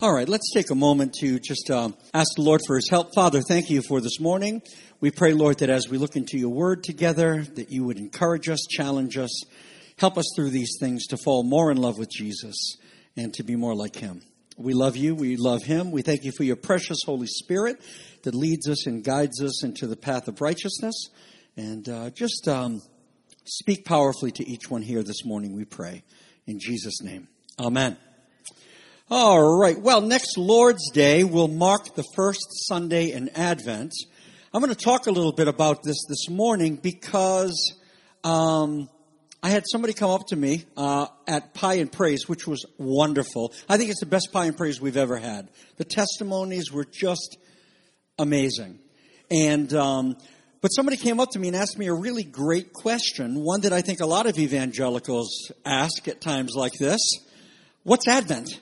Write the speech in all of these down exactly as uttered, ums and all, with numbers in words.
All right, let's take a moment to just um, ask the Lord for His help. Father, thank you for this morning. We pray, Lord, that as we look into your word together, that you would encourage us, challenge us, help us through these things to fall more in love with Jesus and to be more like him. We love you. We love him. We thank you for your precious Holy Spirit that leads us and guides us into the path of righteousness. And uh, just um, speak powerfully to each one here this morning, we pray. In Jesus' name, amen. All right. Well, next Lord's Day will mark the first Sunday in Advent. I'm going to talk a little bit about this this morning because um, I had somebody come up to me uh, at Pie and Praise, which was wonderful. I think it's the best Pie and Praise we've ever had. The testimonies were just amazing. And um, but somebody came up to me and asked me a really great question, one that I think a lot of evangelicals ask at times like this. What's Advent?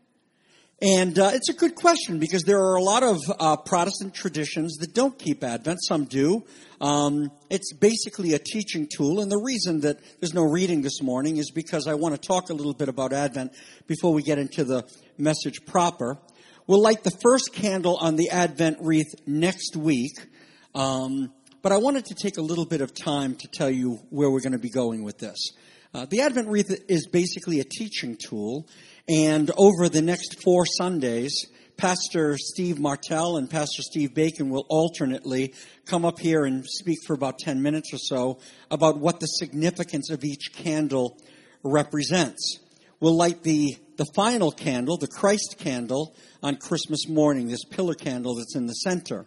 And uh, it's a good question because there are a lot of uh, Protestant traditions that don't keep Advent. Some do. Um, it's basically a teaching tool. And the reason that there's no reading this morning is because I want to talk a little bit about Advent before we get into the message proper. We'll light the first candle on the Advent wreath next week. Um, but I wanted to take a little bit of time to tell you where we're going to be going with this. Uh, the Advent wreath is basically a teaching tool. And over the next four Sundays, Pastor Steve Martell and Pastor Steve Bacon will alternately come up here and speak for about ten minutes or so about what the significance of each candle represents. We'll light the, the final candle, the Christ candle, on Christmas morning, this pillar candle that's in the center.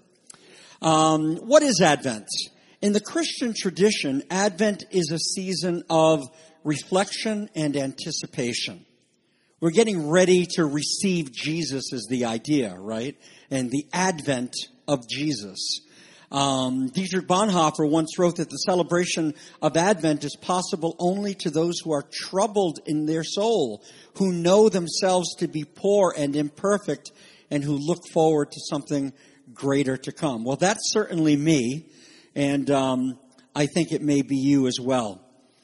Um, what is Advent? In the Christian tradition, Advent is a season of reflection and anticipation. We're getting ready to receive Jesus is the idea, right? And the advent of Jesus. Um, Dietrich Bonhoeffer once wrote that the celebration of Advent is possible only to those who are troubled in their soul, who know themselves to be poor and imperfect, and who look forward to something greater to come. Well, that's certainly me, and um, I think it may be you as well.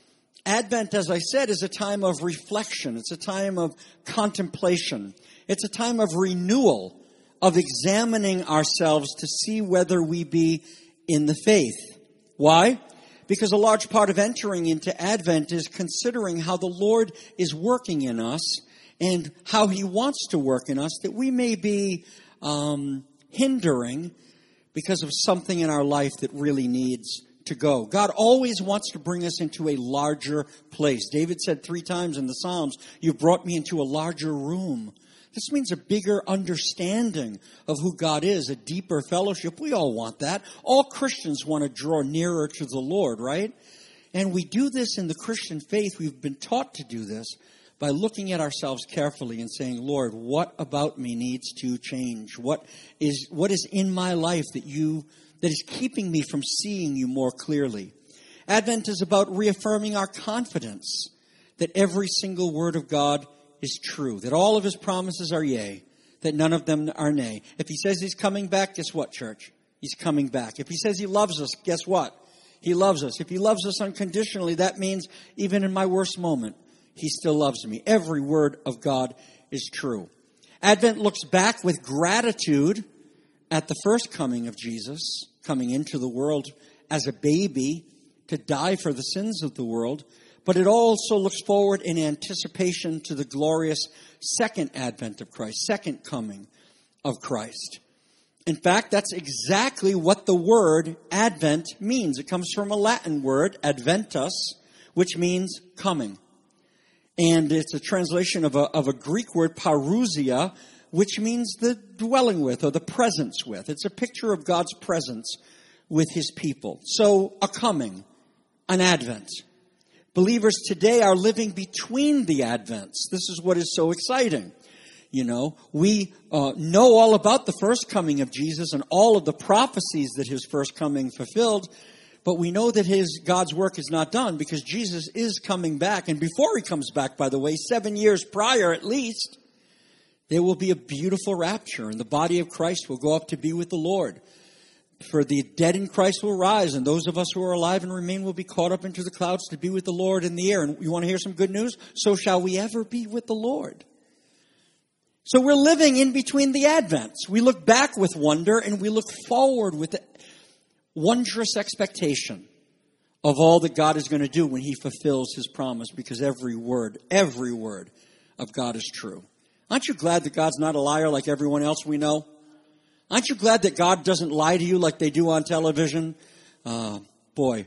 Advent, as I said, is a time of reflection. It's a time of contemplation. It's a time of renewal, of examining ourselves to see whether we be in the faith. Why? Because a large part of entering into Advent is considering how the Lord is working in us and how he wants to work in us that we may be um, hindering because of something in our life that really needs to go. God always wants to bring us into a larger place. David said three times in the Psalms, you've brought me into a larger room. This means a bigger understanding of who God is, a deeper fellowship. We all want that. All Christians want to draw nearer to the Lord, right? And we do this in the Christian faith. We've been taught to do this by looking at ourselves carefully and saying, Lord, what about me needs to change? What is, what is in my life that you that is keeping me from seeing you more clearly? Advent is about reaffirming our confidence that every single word of God is true, that all of his promises are yea, that none of them are nay. If he says he's coming back, guess what, church? He's coming back. If he says he loves us, guess what? He loves us. If he loves us unconditionally, that means even in my worst moment, he still loves me. Every word of God is true. Advent looks back with gratitude at the first coming of Jesus, coming into the world as a baby to die for the sins of the world. But it also looks forward in anticipation to the glorious second advent of Christ, second coming of Christ. In fact, that's exactly what the word Advent means. It comes from a Latin word, adventus, which means coming. And it's a translation of a, of a Greek word, parousia, which means the dwelling with or the presence with. It's a picture of God's presence with his people. So a coming, an advent. Believers today are living between the advents. This is what is so exciting. You know, we uh, know all about the first coming of Jesus and all of the prophecies that his first coming fulfilled, but we know that his God's work is not done because Jesus is coming back. And before he comes back, by the way, seven years prior at least, there will be a beautiful rapture, and the body of Christ will go up to be with the Lord. For the dead in Christ will rise, and those of us who are alive and remain will be caught up into the clouds to be with the Lord in the air. And you want to hear some good news? So shall we ever be with the Lord. So we're living in between the Advents. We look back with wonder and we look forward with wondrous expectation of all that God is going to do when he fulfills his promise, because every word, every word of God is true. Aren't you glad that God's not a liar like everyone else we know? Aren't you glad that God doesn't lie to you like they do on television? Uh, boy.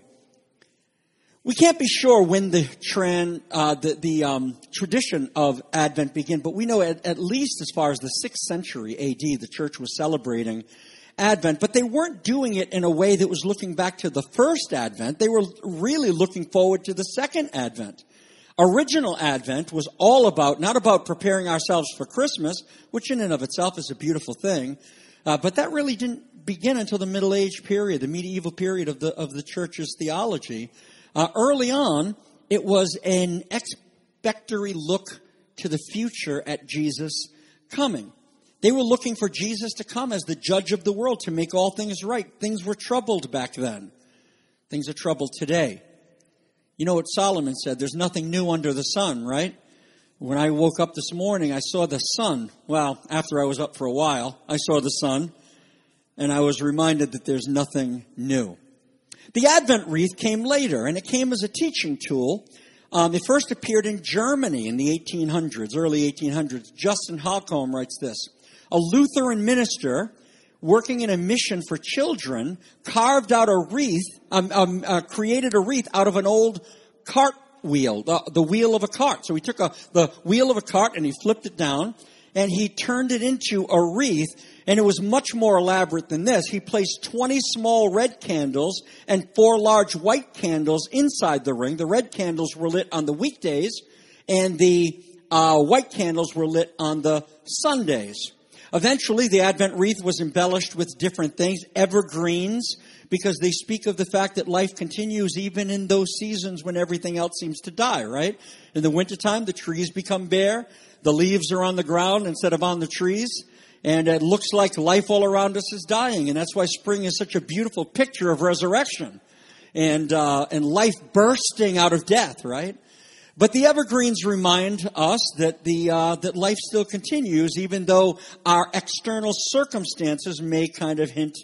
We can't be sure when the, tran, uh, the, the um, tradition of Advent began, but we know at, at least as far as the sixth century A D, the church was celebrating Advent, but they weren't doing it in a way that was looking back to the first Advent. They were really looking forward to the second Advent. Original Advent was all about, not about preparing ourselves for Christmas, which in and of itself is a beautiful thing, uh, but that really didn't begin until the Middle Age period, the medieval period of the of the church's theology. Uh, early on, it was an expectory look to the future at Jesus coming. They were looking for Jesus to come as the judge of the world, to make all things right. Things were troubled back then. Things are troubled today. You know what Solomon said? There's nothing new under the sun, right? When I woke up this morning, I saw the sun. Well, after I was up for a while, I saw the sun, and I was reminded that there's nothing new. The Advent wreath came later, and it came as a teaching tool. Um, it first appeared in Germany in the eighteen hundreds, early eighteen hundreds. Justin Halcombe writes this: a Lutheran minister working in a mission for children carved out a wreath, um, um, uh, created a wreath out of an old cart wheel, the, the wheel of a cart. So he took a, the wheel of a cart and he flipped it down, and he turned it into a wreath. And it was much more elaborate than this. He placed twenty small red candles and four large white candles inside the ring. The red candles were lit on the weekdays, and the uh, white candles were lit on the Sundays. Eventually, the Advent wreath was embellished with different things, evergreens, because they speak of the fact that life continues even in those seasons when everything else seems to die, right? In the wintertime, the trees become bare. The leaves are on the ground instead of on the trees. And it looks like life all around us is dying. And that's why spring is such a beautiful picture of resurrection and uh, and life bursting out of death, right? But the evergreens remind us that the uh, that life still continues, even though our external circumstances may kind of hint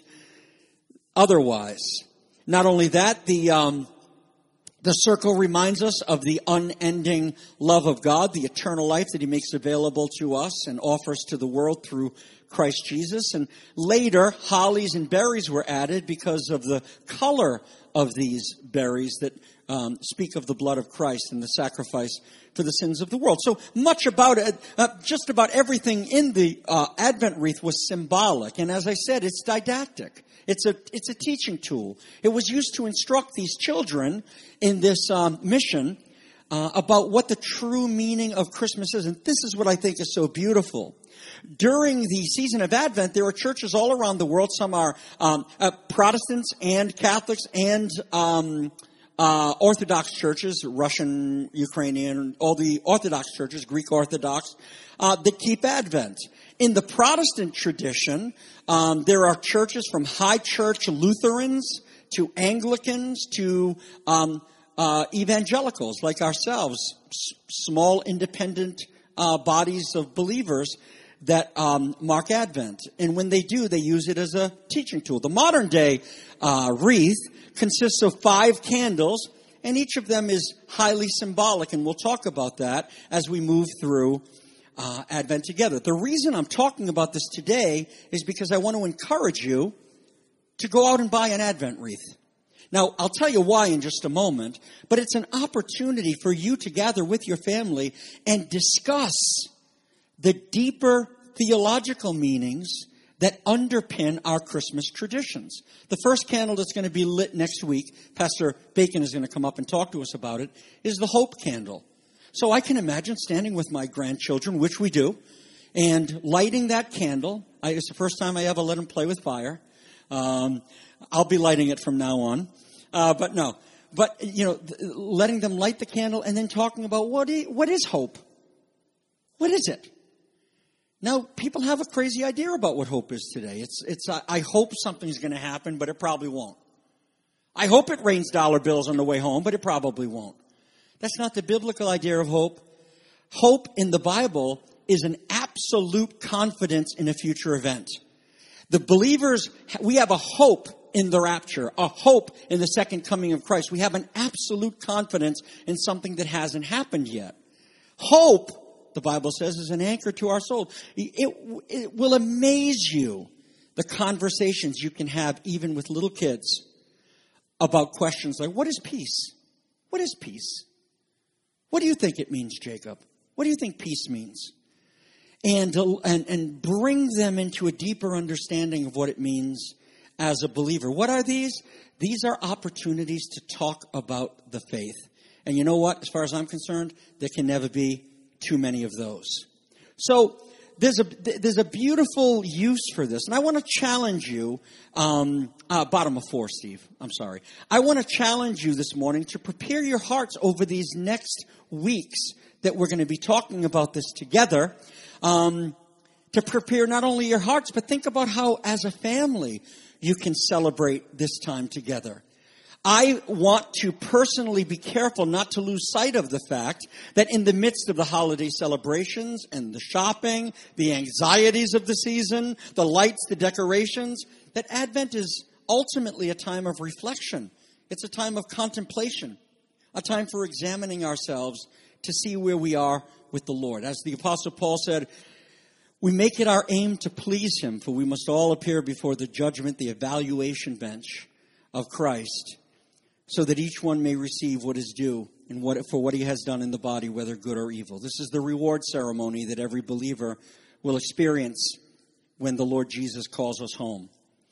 otherwise. Not only that, the um, the circle reminds us of the unending love of God, the eternal life that he makes available to us and offers to the world through Christ Jesus. And later, hollies and berries were added because of the color of these berries that um, speak of the blood of Christ and the sacrifice for the sins of the world. So much about it, uh, just about everything in the uh, Advent wreath was symbolic. And as I said, it's didactic. It's a it's a teaching tool. It was used to instruct these children in this um, mission uh, about what the true meaning of Christmas is. And this is what I think is so beautiful. During the season of Advent, there are churches all around the world. Some are um, uh, Protestants and Catholics and um, uh, Orthodox churches, Russian, Ukrainian, all the Orthodox churches, Greek Orthodox, uh, that keep Advent. In the Protestant tradition, um, there are churches from high church Lutherans to Anglicans to um, uh, evangelicals like ourselves, s- small independent uh, bodies of believers that um, mark Advent. And when they do, they use it as a teaching tool. The modern day uh, wreath consists of five candles, and each of them is highly symbolic, and we'll talk about that as we move through Uh, Advent together. The reason I'm talking about this today is because I want to encourage you to go out and buy an Advent wreath. Now, I'll tell you why in just a moment, but it's an opportunity for you to gather with your family and discuss the deeper theological meanings that underpin our Christmas traditions. The first candle that's going to be lit next week, Pastor Bacon is going to come up and talk to us about it, is the Hope Candle. So I can imagine standing with my grandchildren, which we do, and lighting that candle. I, it's the first time I ever let them play with fire. Um, I'll be lighting it from now on. Uh, but no. But, you know, th- letting them light the candle and then talking about what is, what is hope? What is it? Now, people have a crazy idea about what hope is today. It's, it's. Uh, I hope something's going to happen, but it probably won't. I hope it rains dollar bills on the way home, but it probably won't. That's not the biblical idea of hope. Hope in the Bible is an absolute confidence in a future event. The believers, we have a hope in the rapture, a hope in the second coming of Christ. We have an absolute confidence in something that hasn't happened yet. Hope, the Bible says, is an anchor to our soul. It, it will amaze you, the conversations you can have even with little kids about questions like, what is peace? What is peace? What do you think it means, Jacob? What do you think peace means? And, and, and bring them into a deeper understanding of what it means as a believer. What are these? These are opportunities to talk about the faith. And you know what? As far as I'm concerned, there can never be too many of those. So there's a there's a beautiful use for this. And I want to challenge you, um, uh, bottom of four, Steve. I'm sorry. I want to challenge you this morning to prepare your hearts over these next weeks that we're going to be talking about this together. Um, to prepare not only your hearts, but think about how, as a family, you can celebrate this time together. I want to personally be careful not to lose sight of the fact that in the midst of the holiday celebrations and the shopping, the anxieties of the season, the lights, the decorations, that Advent is ultimately a time of reflection. It's a time of contemplation, a time for examining ourselves to see where we are with the Lord. As the Apostle Paul said, we make it our aim to please him, for we must all appear before the judgment, the evaluation bench of Christ, so that each one may receive what is due and what, for what he has done in the body, whether good or evil. This is the reward ceremony that every believer will experience when the Lord Jesus calls us home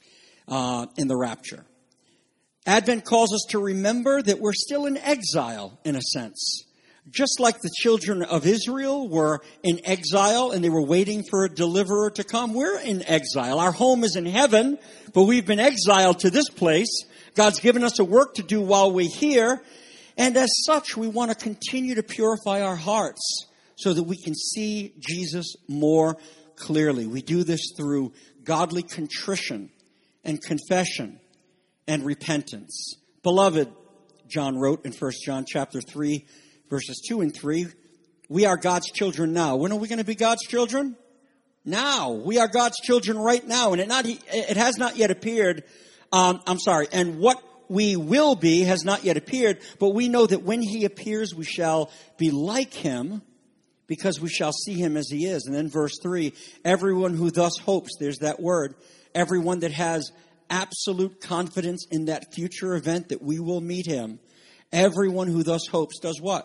uh, in the rapture. Advent calls us to remember that we're still in exile, in a sense. Just like the children of Israel were in exile and they were waiting for a deliverer to come, we're in exile. Our home is in heaven, but we've been exiled to this place. God's given us a work to do while we're here. And as such, we want to continue to purify our hearts so that we can see Jesus more clearly. We do this through godly contrition and confession and repentance. Beloved, John wrote in First John chapter three, verses two and three, we are God's children now. When are we going to be God's children? Now. We are God's children right now. And it not it has not yet appeared. Um, I'm sorry. And what we will be has not yet appeared. But we know that when he appears, we shall be like him, because we shall see him as he is. And then verse three, everyone who thus hopes, there's that word, everyone that has absolute confidence in that future event that we will meet him, everyone who thus hopes does what?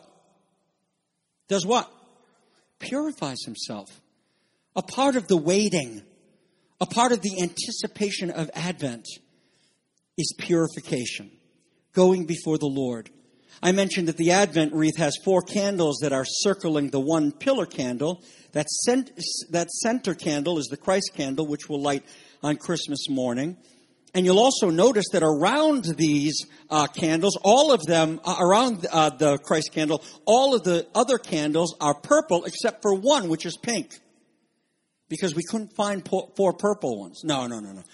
Does what? Purifies himself. A part of the waiting, a part of the anticipation of Advent is purification, going before the Lord. I mentioned that the Advent wreath has four candles that are circling the one pillar candle. That, cent- that center candle is the Christ candle, which will light on Christmas morning. And you'll also notice that around these uh, candles, all of them, uh, around uh, the Christ candle, all of the other candles are purple except for one, which is pink. Because we couldn't find po- four purple ones. No, no, no, no.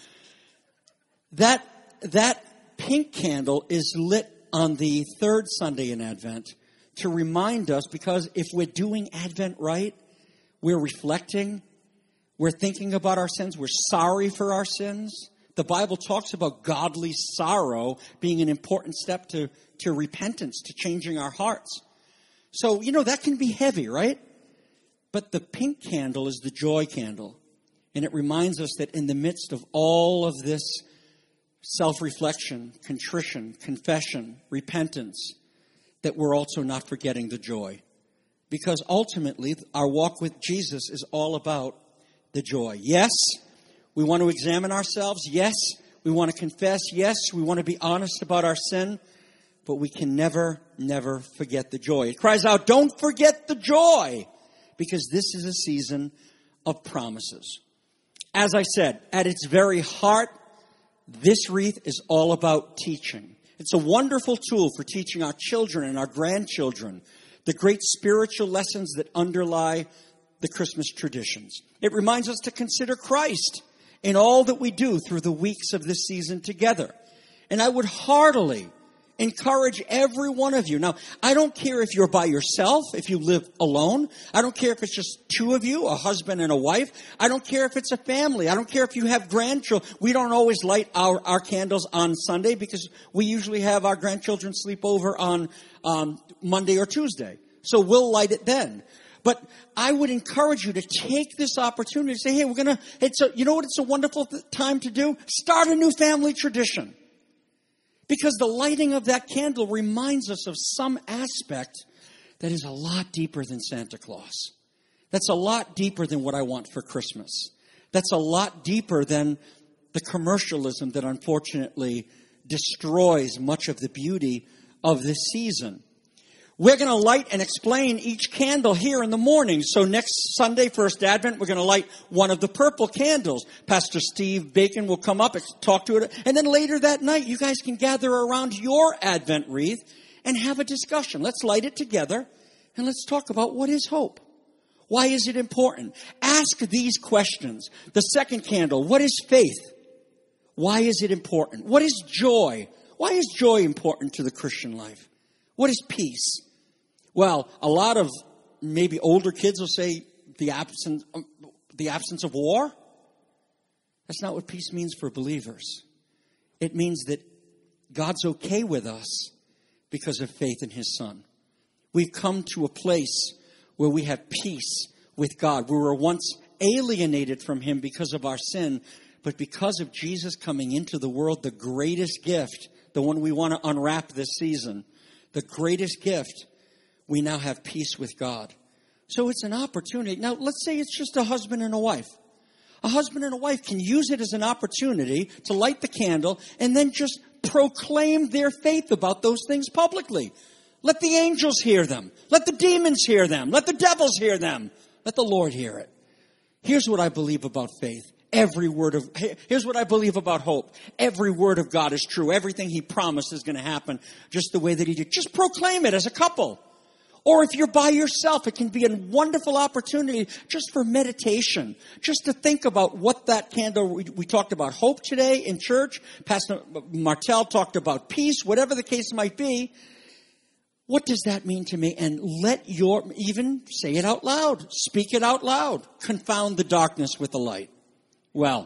That, that pink candle is lit on the third Sunday in Advent to remind us, because if we're doing Advent right, we're reflecting, we're thinking about our sins, we're sorry for our sins. The Bible talks about godly sorrow being an important step to, to repentance, to changing our hearts. So, you know, that can be heavy, right? But the pink candle is the joy candle. And it reminds us that in the midst of all of this self-reflection, contrition, confession, repentance, that we're also not forgetting the joy. Because ultimately, our walk with Jesus is all about the joy. Yes, we want to examine ourselves. Yes, we want to confess. Yes, we want to be honest about our sin. But we can never, never forget the joy. It cries out, don't forget the joy, because this is a season of promises. As I said, at its very heart, this wreath is all about teaching. It's a wonderful tool for teaching our children and our grandchildren the great spiritual lessons that underlie the Christmas traditions. It reminds us to consider Christ in all that we do through the weeks of this season together. And I would heartily Encourage every one of you. Now, I don't care if you're by yourself, if you live alone. I don't care if it's just two of you, a husband and a wife. I don't care if it's a family. I don't care if you have grandchildren. We don't always light our, our candles on Sunday because we usually have our grandchildren sleep over on um, Monday or Tuesday. So we'll light it then. But I would encourage you to take this opportunity to say, hey, we're going to, it's a, you know what it's a wonderful th- time to do? Start a new family tradition. Because the lighting of that candle reminds us of some aspect that is a lot deeper than Santa Claus. That's a lot deeper than what I want for Christmas. That's a lot deeper than the commercialism that unfortunately destroys much of the beauty of this season. We're going to light and explain each candle here in the morning. So next Sunday, First Advent, we're going to light one of the purple candles. Pastor Steve Bacon will come up and talk to it. And then later that night, you guys can gather around your Advent wreath and have a discussion. Let's light it together and let's talk about what is hope. Why is it important? Ask these questions. The second candle, what is faith? Why is it important? What is joy? Why is joy important to the Christian life? What is peace? Well, a lot of maybe older kids will say the absence, um, the absence of war. That's not what peace means for believers. It means that God's okay with us because of faith in His Son. We've come to a place where we have peace with God. We were once alienated from Him because of our sin, but because of Jesus coming into the world, the greatest gift, the one we want to unwrap this season, the greatest gift, we now have peace with God. So it's an opportunity. Now, let's say it's just a husband and a wife. A husband and a wife can use it as an opportunity to light the candle and then just proclaim their faith about those things publicly. Let the angels hear them. Let the demons hear them. Let the devils hear them. Let the Lord hear it. Here's what I believe about faith. Every word of, here's what I believe about hope. Every word of God is true. Everything He promised is going to happen just the way that He did. Just proclaim it as a couple. Or if you're by yourself, it can be a wonderful opportunity just for meditation. Just to think about what that candle, we, we talked about hope today in church. Pastor Martel talked about peace, whatever the case might be. What does that mean to me? And let your, even say it out loud. Speak it out loud. Confound the darkness with the light. Well,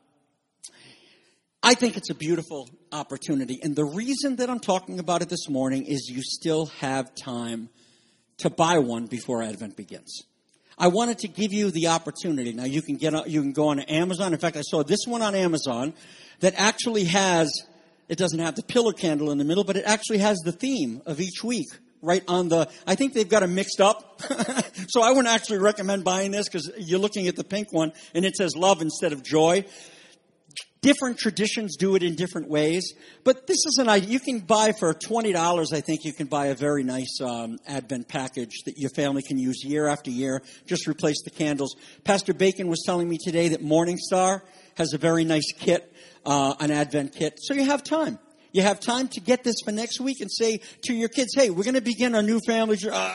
I think it's a beautiful opportunity. And the reason that I'm talking about it this morning is you still have time to buy one before Advent begins. I wanted to give you the opportunity. Now, you can get you can go on Amazon. In fact, I saw this one on Amazon that actually has, it doesn't have the pillar candle in the middle, but it actually has the theme of each week right on the, I think they've got it mixed up. So I wouldn't actually recommend buying this because you're looking at the pink one and it says love instead of joy. Different traditions do it in different ways. But this is an idea. You can buy for twenty dollars, I think you can buy a very nice um, Advent package that your family can use year after year. Just replace the candles. Pastor Bacon was telling me today that Morningstar has a very nice kit, uh, an Advent kit. So you have time. You have time to get this for next week and say to your kids, hey, we're going to begin a new family. Uh,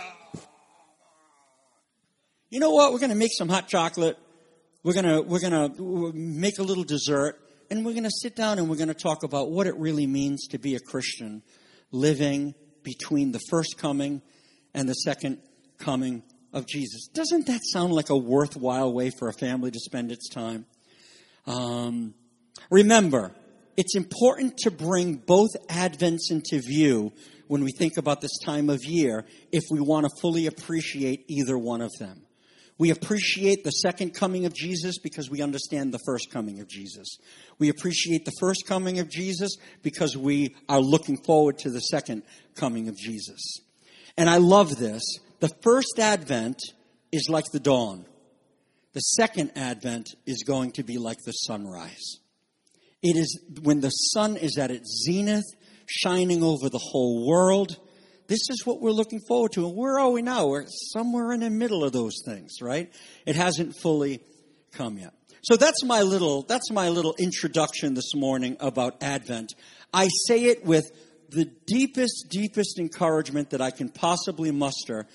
you know what? We're going to make some hot chocolate. We're going to, we're going to make a little dessert. And we're going to sit down and we're going to talk about what it really means to be a Christian living between the first coming and the second coming of Jesus. Doesn't that sound like a worthwhile way for a family to spend its time? Um, remember, it's important to bring both Advents into view when we think about this time of year if we want to fully appreciate either one of them. We appreciate the second coming of Jesus because we understand the first coming of Jesus. We appreciate the first coming of Jesus because we are looking forward to the second coming of Jesus. And I love this. The first Advent is like the dawn. The second Advent is going to be like the sunrise. It is when the sun is at its zenith, shining over the whole world. This is what we're looking forward to. And where are we now? We're somewhere in the middle of those things, right? It hasn't fully come yet. So that's my little, that's my little introduction this morning about Advent. I say it with the deepest, deepest encouragement that I can possibly muster.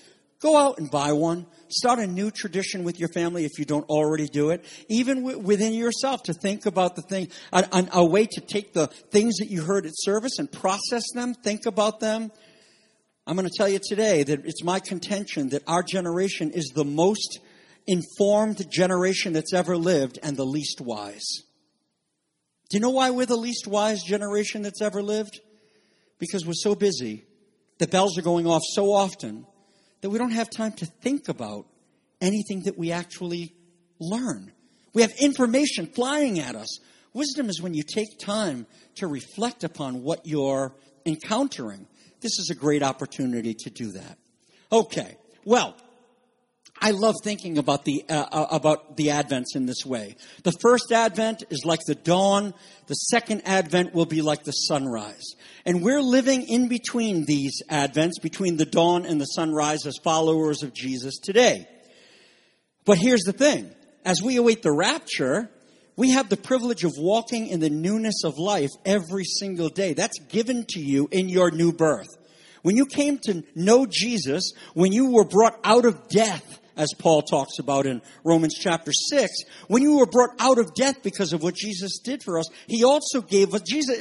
Go out and buy one. Start a new tradition with your family if you don't already do it. Even w- within yourself, to think about the thing, a, a, a way to take the things that you heard at service and process them, think about them. I'm going to tell you today that it's my contention that our generation is the most informed generation that's ever lived and the least wise. Do you know why we're the least wise generation that's ever lived? Because we're so busy. The bells are going off so often that we don't have time to think about anything that we actually learn. We have information flying at us. Wisdom is when you take time to reflect upon what you're encountering. This is a great opportunity to do that. Okay, well, I love thinking about the uh, about the Advents in this way. The first Advent is like the dawn. The second Advent will be like the sunrise. And we're living in between these Advents, between the dawn and the sunrise as followers of Jesus today. But here's the thing. As we await the rapture, we have the privilege of walking in the newness of life every single day. That's given to you in your new birth. When you came to know Jesus, when you were brought out of death, as Paul talks about in Romans chapter six, when you were brought out of death because of what Jesus did for us, he also gave us, Jesus,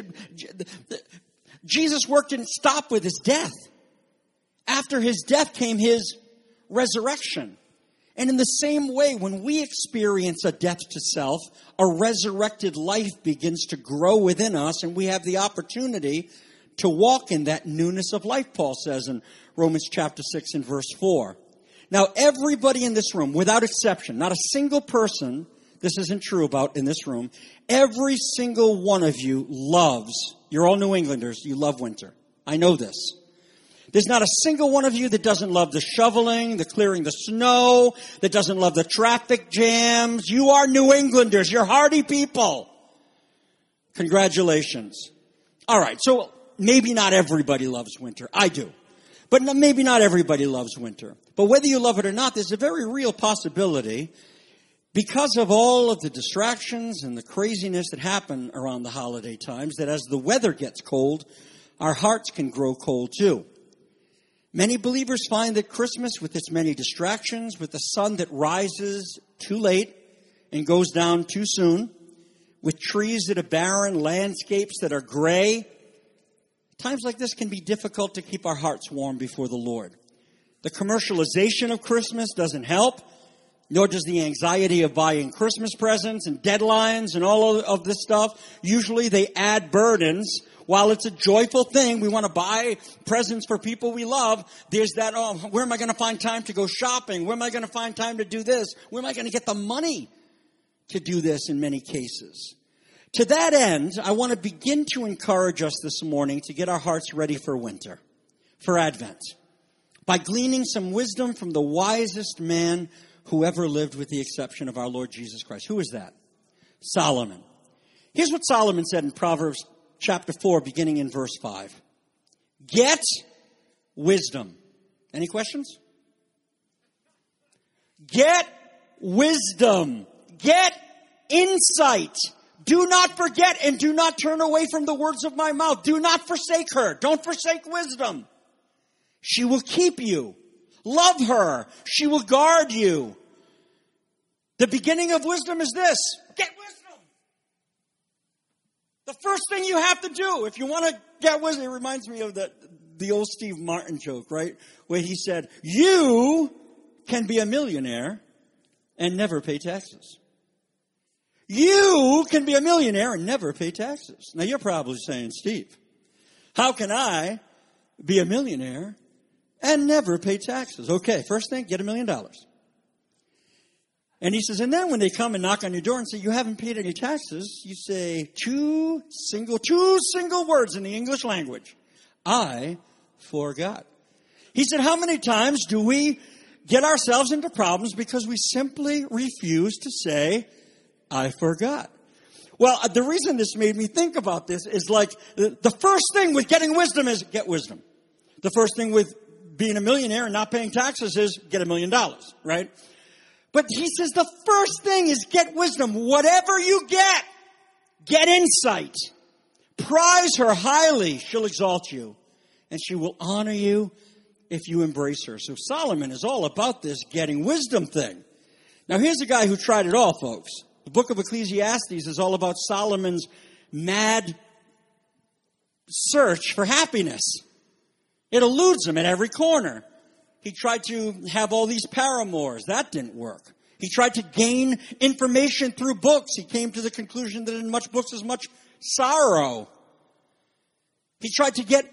Jesus work didn't stop with his death. After his death came his resurrection. And in the same way, when we experience a death to self, a resurrected life begins to grow within us, and we have the opportunity to walk in that newness of life, Paul says in Romans chapter six and verse four. Now, everybody in this room, without exception, not a single person this isn't true about in this room, every single one of you loves, you're all New Englanders, you love winter. I know this. There's not a single one of you that doesn't love the shoveling, the clearing the snow, that doesn't love the traffic jams. You are New Englanders. You're hardy people. Congratulations. All right, so maybe not everybody loves winter. I do. But maybe not everybody loves winter. But whether you love it or not, there's a very real possibility, because of all of the distractions and the craziness that happen around the holiday times, that as the weather gets cold, our hearts can grow cold too. Many believers find that Christmas, with its many distractions, with the sun that rises too late and goes down too soon, with trees that are barren, landscapes that are gray, times like this can be difficult to keep our hearts warm before the Lord. The commercialization of Christmas doesn't help, nor does the anxiety of buying Christmas presents and deadlines and all of this stuff. Usually they add burdens. While it's a joyful thing, we want to buy presents for people we love, there's that, oh, where am I going to find time to go shopping? Where am I going to find time to do this? Where am I going to get the money to do this in many cases? To that end, I want to begin to encourage us this morning to get our hearts ready for winter, for Advent, by gleaning some wisdom from the wisest man who ever lived, with the exception of our Lord Jesus Christ. Who is that? Solomon. Here's what Solomon said in Proverbs chapter four, beginning in verse five. Get wisdom. Any questions? Get wisdom. Get insight. Do not forget and do not turn away from the words of my mouth. Do not forsake her. Don't forsake wisdom. She will keep you. Love her. She will guard you. The beginning of wisdom is this. Get wisdom. The first thing you have to do if you want to get wisdom, it reminds me of the, the old Steve Martin joke, right? Where he said, you can be a millionaire and never pay taxes. You can be a millionaire and never pay taxes. Now you're probably saying, Steve, how can I be a millionaire and never pay taxes? Okay, first thing, get a million dollars. And he says, and then when they come and knock on your door and say, you haven't paid any taxes, you say two single, two single words in the English language. I forgot. He said, how many times do we get ourselves into problems because we simply refuse to say, I forgot? Well, the reason this made me think about this is like the first thing with getting wisdom is get wisdom. The first thing with being a millionaire and not paying taxes is get a million dollars, right? But he says the first thing is get wisdom. Whatever you get, get insight. Prize her highly. She'll exalt you. And she will honor you if you embrace her. So Solomon is all about this getting wisdom thing. Now here's a guy who tried it all, folks. The book of Ecclesiastes is all about Solomon's mad search for happiness. It eludes him at every corner. He tried to have all these paramours. That didn't work. He tried to gain information through books. He came to the conclusion that in much books is much sorrow. He tried to get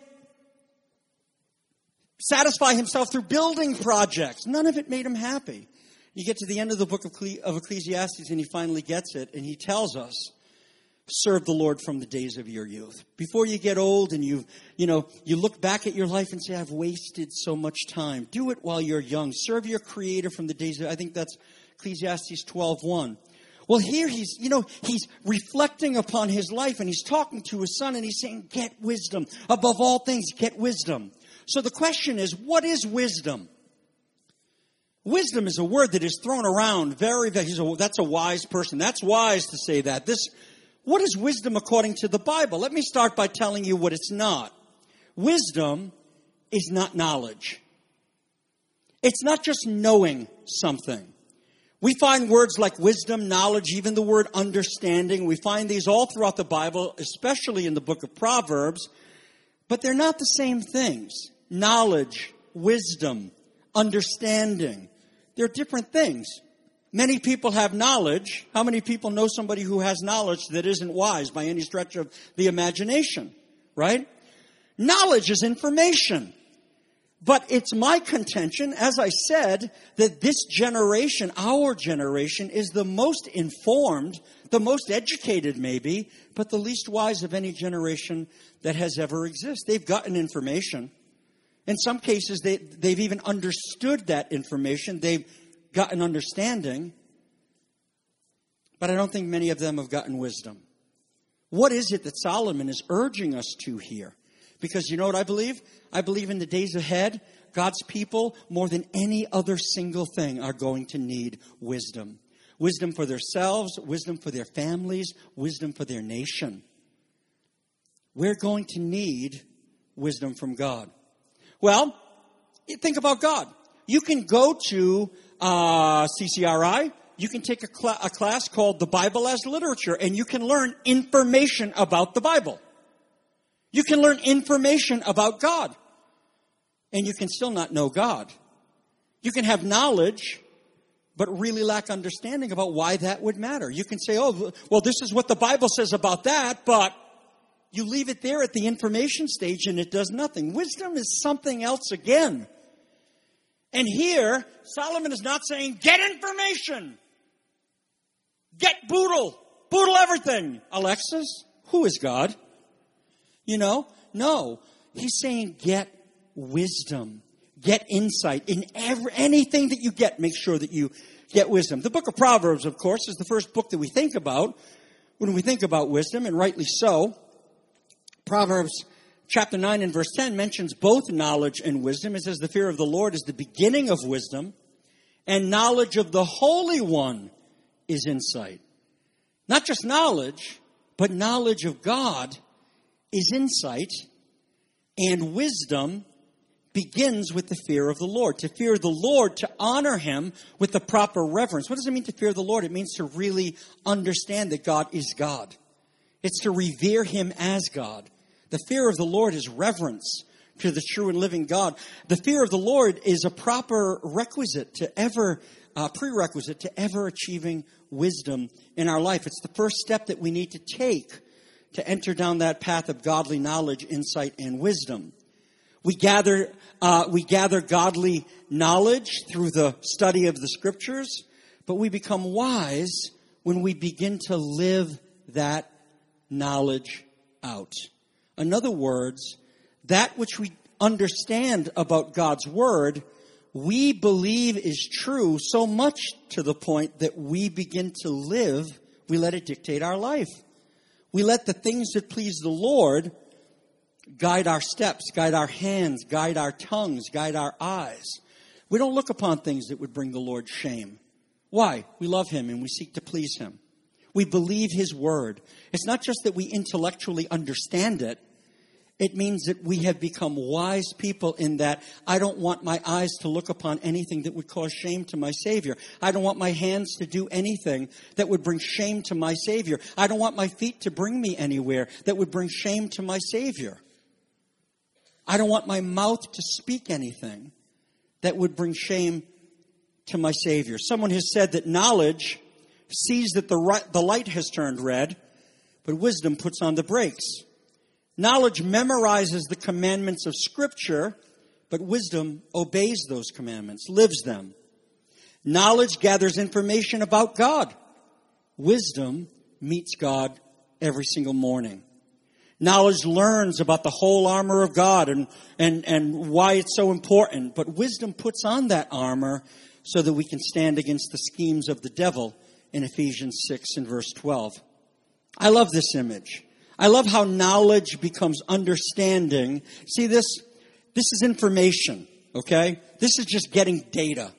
satisfy himself through building projects. None of it made him happy. You get to the end of the book of Ecclesiastes and he finally gets it and he tells us, serve the Lord from the days of your youth. Before you get old and you, you know, you look back at your life and say, I've wasted so much time. Do it while you're young. Serve your Creator from the days of, I think that's Ecclesiastes twelve one. Well, here he's, you know, he's reflecting upon his life and he's talking to his son and he's saying, get wisdom. Above all things, get wisdom. So the question is, what is wisdom? Wisdom is a word that is thrown around very, very, he's a, that's a wise person. That's wise to say that. This, what is wisdom according to the Bible? Let me start by telling you what it's not. Wisdom is not knowledge. It's not just knowing something. We find words like wisdom, knowledge, even the word understanding. We find these all throughout the Bible, especially in the book of Proverbs. But they're not the same things. Knowledge, wisdom, understanding. They're different things. Many people have knowledge. How many people know somebody who has knowledge that isn't wise by any stretch of the imagination? Right? Knowledge is information. But it's my contention, as I said, that this generation, our generation, is the most informed, the most educated maybe, but the least wise of any generation that has ever existed. They've gotten information. In some cases, they, they've even understood that information. They've gotten understanding. But I don't think many of them have gotten wisdom. What is it that Solomon is urging us to here? Because you know what I believe? I believe in the days ahead, God's people, more than any other single thing, are going to need wisdom. Wisdom for themselves, wisdom for their families, wisdom for their nation. We're going to need wisdom from God. Well, think about God. You can go to uh, C C R I. You can take a, cl- a class called The Bible as Literature, and you can learn information about the Bible. You can learn information about God. And you can still not know God. You can have knowledge, but really lack understanding about why that would matter. You can say, oh, well, this is what the Bible says about that, but you leave it there at the information stage and it does nothing. Wisdom is something else again. And here, Solomon is not saying, get information. Get boodle. Boodle everything. Alexis, who is God? You know, no. He's saying get wisdom. Get insight. In every, anything that you get, make sure that you get wisdom. The book of Proverbs, of course, is the first book that we think about when we think about wisdom, and rightly so. Proverbs chapter nine and verse ten mentions both knowledge and wisdom. It says the fear of the Lord is the beginning of wisdom, and knowledge of the Holy One is insight. Not just knowledge, but knowledge of God is insight, and wisdom begins with the fear of the Lord. To fear the Lord, to honor Him with the proper reverence. What does it mean to fear the Lord? It means to really understand that God is God. It's to revere Him as God. The fear of the Lord is reverence to the true and living God. The fear of the Lord is a proper requisite to ever, uh, prerequisite to ever achieving wisdom in our life. It's the first step that we need to take to enter down that path of godly knowledge, insight, and wisdom. We gather, uh, we gather godly knowledge through the study of the Scriptures, but we become wise when we begin to live that knowledge out. In other words, that which we understand about God's Word, we believe is true so much to the point that we begin to live, we let it dictate our life. We let the things that please the Lord guide our steps, guide our hands, guide our tongues, guide our eyes. We don't look upon things that would bring the Lord shame. Why? We love Him and we seek to please Him. We believe His Word. It's not just that we intellectually understand it. It means that we have become wise people in that I don't want my eyes to look upon anything that would cause shame to my Savior. I don't want my hands to do anything that would bring shame to my Savior. I don't want my feet to bring me anywhere that would bring shame to my Savior. I don't want my mouth to speak anything that would bring shame to my Savior. Someone has said that knowledge sees that the right, the light has turned red, but wisdom puts on the brakes. Knowledge memorizes the commandments of Scripture, but wisdom obeys those commandments, lives them. Knowledge gathers information about God. Wisdom meets God every single morning. Knowledge learns about the whole armor of God and, and, and why it's so important, but wisdom puts on that armor so that we can stand against the schemes of the devil in Ephesians six and verse twelve. I love this image. I love how knowledge becomes understanding. See, this, this is information, okay? This is just getting data.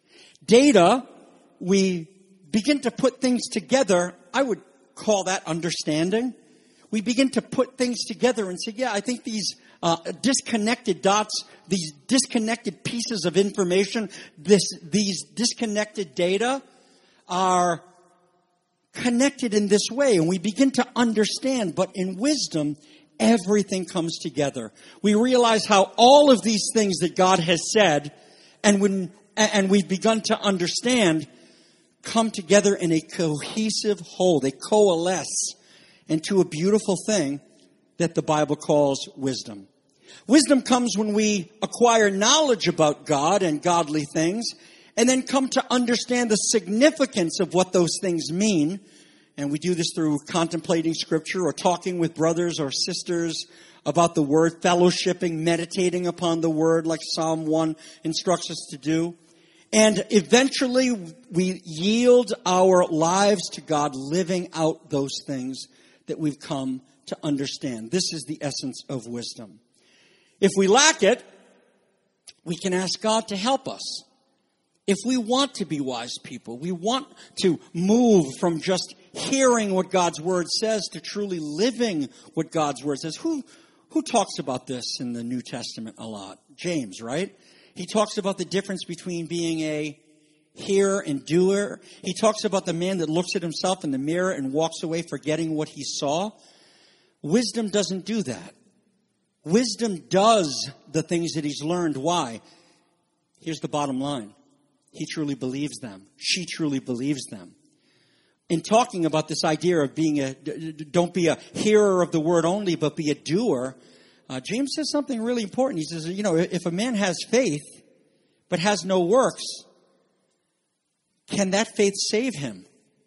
Data, we begin to put things together. I would call that understanding. We begin to put things together and say, yeah, I think these uh, disconnected dots, these disconnected pieces of information, this, these disconnected data are connected in this way, and we begin to understand. But in wisdom, everything comes together. We realize how all of these things that God has said, and when and we've begun to understand, come together in a cohesive whole. They coalesce into a beautiful thing that the Bible calls wisdom. Wisdom comes when we acquire knowledge about God and godly things, and then come to understand the significance of what those things mean. And we do this through contemplating Scripture or talking with brothers or sisters about the Word, fellowshipping, meditating upon the Word like Psalm one instructs us to do. And eventually we yield our lives to God, living out those things that we've come to understand. This is the essence of wisdom. If we lack it, we can ask God to help us. If we want to be wise people, we want to move from just hearing what God's Word says to truly living what God's Word says. Who, who talks about this in the New Testament a lot? James, right? He talks about the difference between being a hearer and doer. He talks about the man that looks at himself in the mirror and walks away forgetting what he saw. Wisdom doesn't do that. Wisdom does the things that he's learned. Why? Here's the bottom line. He truly believes them. She truly believes them. In talking about this idea of being a, don't be a hearer of the word only, but be a doer, uh, James says something really important. He says, you know, if a man has faith, but has no works, can that faith save him?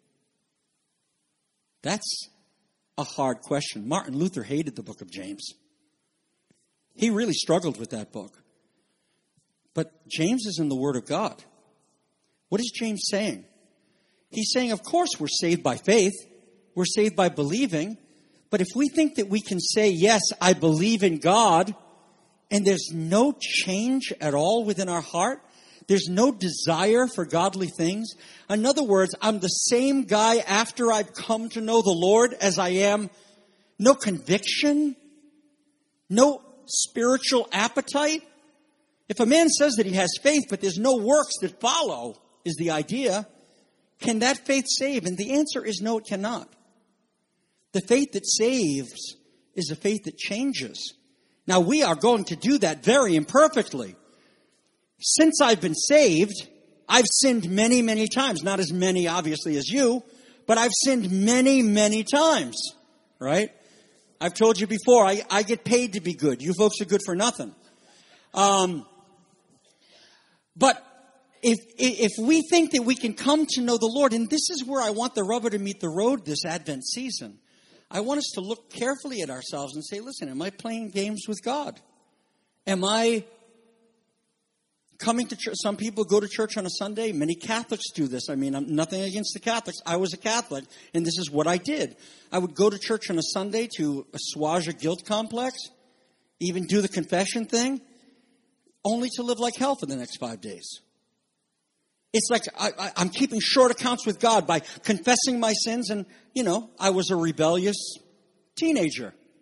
That's a hard question. Martin Luther hated the book of James. He really struggled with that book. But James is in the Word of God. What is James saying? He's saying, of course, we're saved by faith. We're saved by believing. But if we think that we can say, yes, I believe in God, and there's no change at all within our heart, there's no desire for godly things. In other words, I'm the same guy after I've come to know the Lord as I am. No conviction, no spiritual appetite. If a man says that he has faith, but there's no works that follow, is the idea, can that faith save? And the answer is no, it cannot. The faith that saves is a faith that changes. Now, we are going to do that very imperfectly. Since I've been saved, I've sinned many, many times. Not as many, obviously, as you, but I've sinned many, many times, right? I've told you before, I, I get paid to be good. You folks are good for nothing. Um, but if, if we think that we can come to know the Lord, and this is where I want the rubber to meet the road this Advent season, I want us to look carefully at ourselves and say, listen, am I playing games with God? Am I coming to church? Some people go to church on a Sunday. Many Catholics do this. I mean, I'm nothing against the Catholics. I was a Catholic, and this is what I did. I would go to church on a Sunday to assuage a guilt complex, even do the confession thing, only to live like hell for the next five days. It's like I, I, I'm keeping short accounts with God by confessing my sins. And, you know, I was a rebellious teenager.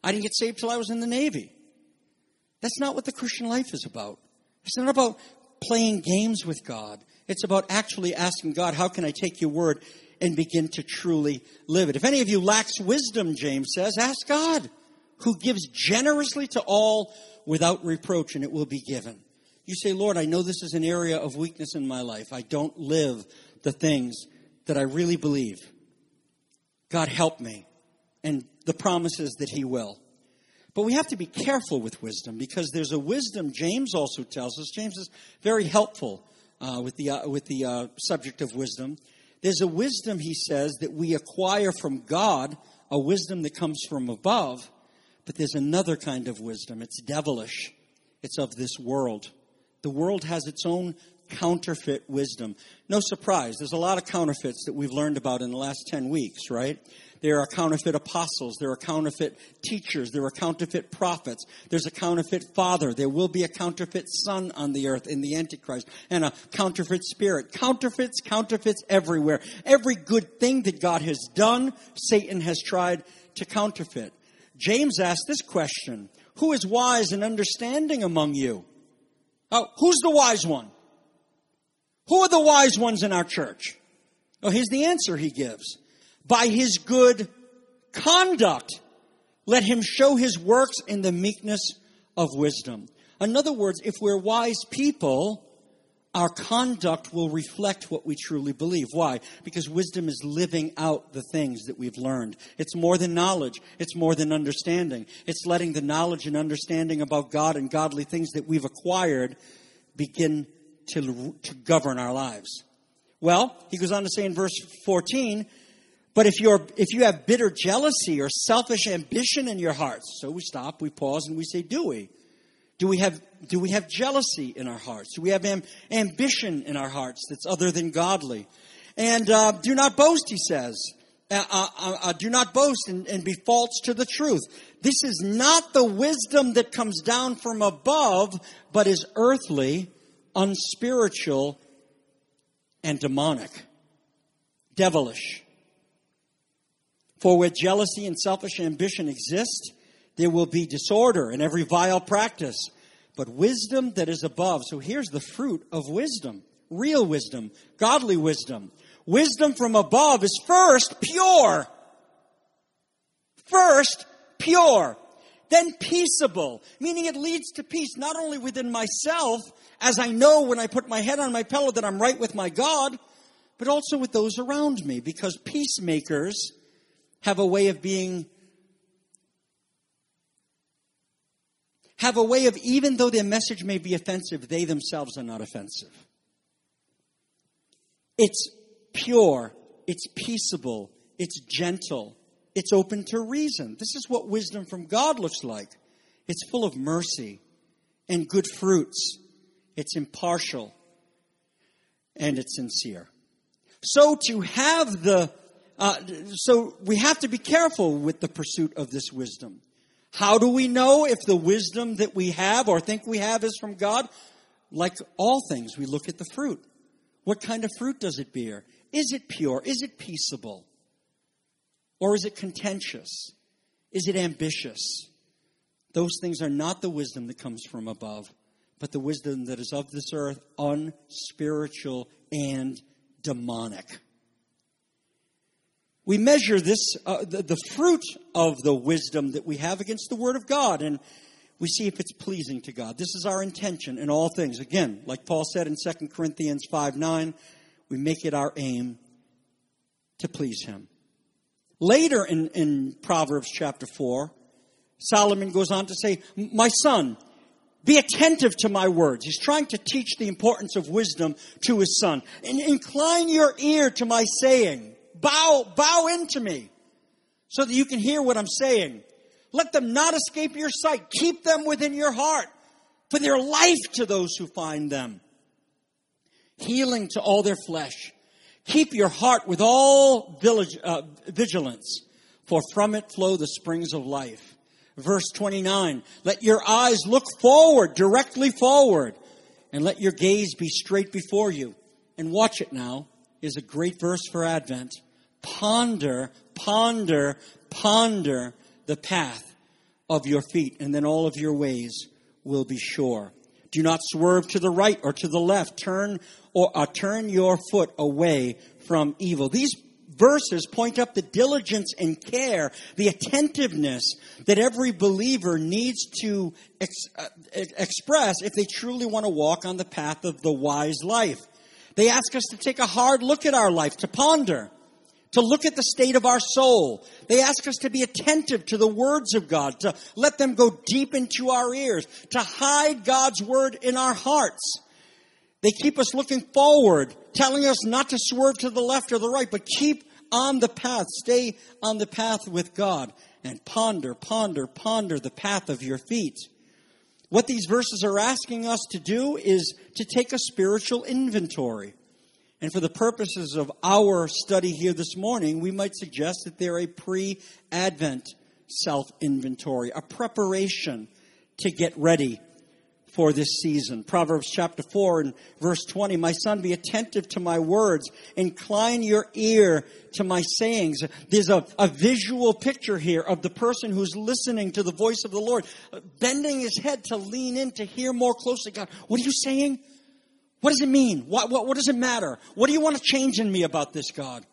I didn't get saved till I was in the Navy. That's not what the Christian life is about. It's not about playing games with God. It's about actually asking God, how can I take your word and begin to truly live it? If any of you lacks wisdom, James says, ask God, who gives generously to all without reproach, and it will be given. You say, Lord, I know this is an area of weakness in my life. I don't live the things that I really believe. God, help me. And the promise is that he will. But we have to be careful with wisdom, because there's a wisdom James also tells us. James is very helpful uh, with the, uh, with the uh, subject of wisdom. There's a wisdom, he says, that we acquire from God, a wisdom that comes from above. But there's another kind of wisdom. It's devilish. It's of this world. The world has its own counterfeit wisdom. No surprise. There's a lot of counterfeits that we've learned about in the last ten weeks, right? There are counterfeit apostles. There are counterfeit teachers. There are counterfeit prophets. There's a counterfeit father. There will be a counterfeit son on the earth in the Antichrist, and a counterfeit spirit. Counterfeits, counterfeits everywhere. Every good thing that God has done, Satan has tried to counterfeit. James asked this question: who is wise and understanding among you? Oh, who's the wise one? Who are the wise ones in our church? Oh, here's the answer he gives. By his good conduct, let him show his works in the meekness of wisdom. In other words, if we're wise people, our conduct will reflect what we truly believe. Why? Because wisdom is living out the things that we've learned. It's more than knowledge. It's more than understanding. It's letting the knowledge and understanding about God and godly things that we've acquired begin to, to govern our lives. Well, he goes on to say in verse fourteen, but if you're if you have bitter jealousy or selfish ambition in your hearts, so we stop, we pause, and we say, do we? Do we have do we have jealousy in our hearts? Do we have am, ambition in our hearts that's other than godly? And uh, do not boast, he says. Uh, uh, uh, do not boast and, and be false to the truth. This is not the wisdom that comes down from above, but is earthly, unspiritual, and demonic. Devilish. For where jealousy and selfish ambition exist, there will be disorder and every vile practice. But wisdom that is above. So here's the fruit of wisdom. Real wisdom. Godly wisdom. Wisdom from above is first pure. First pure. Then peaceable. Meaning it leads to peace not only within myself, as I know when I put my head on my pillow that I'm right with my God, but also with those around me. Because peacemakers have a way of being have a way of, even though their message may be offensive, they themselves are not offensive. It's pure, it's peaceable, it's gentle, it's open to reason. This is what wisdom from God looks like. It's full of mercy and good fruits. It's impartial and it's sincere. So to have the, uh, so we have to be careful with the pursuit of this wisdom. How do we know if the wisdom that we have or think we have is from God? Like all things, we look at the fruit. What kind of fruit does it bear? Is it pure? Is it peaceable? Or is it contentious? Is it ambitious? Those things are not the wisdom that comes from above, but the wisdom that is of this earth, unspiritual and demonic. We measure this, uh, the, the fruit of the wisdom that we have against the Word of God, and we see if it's pleasing to God. This is our intention in all things. Again, like Paul said in Second Corinthians five nine, we make it our aim to please Him. Later in, in Proverbs chapter four, Solomon goes on to say, my son, be attentive to my words. He's trying to teach the importance of wisdom to his son. And incline your ear to my saying. Bow, bow into me so that you can hear what I'm saying. Let them not escape your sight. Keep them within your heart, for their life to those who find them. Healing to all their flesh. Keep your heart with all village, uh, vigilance, for from it flow the springs of life. Verse twenty-nine, let your eyes look forward, directly forward, and let your gaze be straight before you. And watch it now, is a great verse for Advent. Ponder, ponder, ponder the path of your feet, and then all of your ways will be sure. Do not swerve to the right or to the left. Turn or uh, turn your foot away from evil. These verses point up the diligence and care, the attentiveness that every believer needs to ex- uh, express if they truly want to walk on the path of the wise life. They ask us to take a hard look at our life, to ponder, to look at the state of our soul. They ask us to be attentive to the words of God, to let them go deep into our ears, to hide God's word in our hearts. They keep us looking forward, telling us not to swerve to the left or the right, but keep on the path, stay on the path with God, and ponder, ponder, ponder the path of your feet. What these verses are asking us to do is to take a spiritual inventory. And for the purposes of our study here this morning, we might suggest that they're a pre-Advent self-inventory, a preparation to get ready for this season. Proverbs chapter four and verse twenty, my son, be attentive to my words. Incline your ear to my sayings. There's a, a visual picture here of the person who's listening to the voice of the Lord, bending his head to lean in to hear more closely. God, what are you saying? What does it mean? What, what, what does it matter? What do you want to change in me about this, God?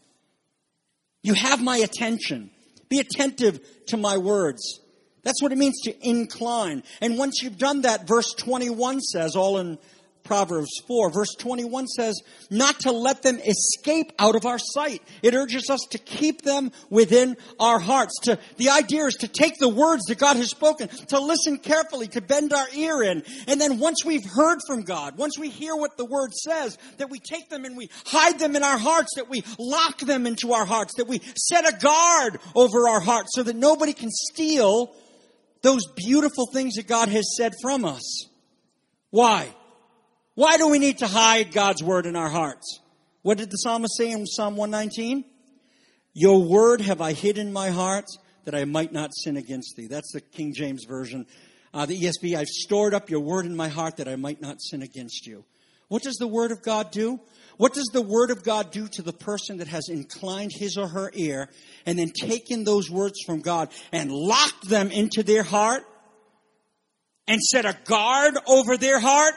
You have my attention. Be attentive to my words. That's what it means to incline. And once you've done that, verse twenty-one says, all in Proverbs four, verse twenty-one says, not to let them escape out of our sight. It urges us to keep them within our hearts. To, the idea is to take the words that God has spoken, to listen carefully, to bend our ear in. And then once we've heard from God, once we hear what the word says, that we take them and we hide them in our hearts, that we lock them into our hearts, that we set a guard over our hearts so that nobody can steal those beautiful things that God has said from us. Why? Why do we need to hide God's word in our hearts? What did the psalmist say in Psalm one nineteen? Your word have I hid in my heart that I might not sin against thee. That's the King James Version. Uh, the E S V, I've stored up your word in my heart that I might not sin against you. What does the word of God do? What does the word of God do to the person that has inclined his or her ear and then taken those words from God and locked them into their heart and set a guard over their heart?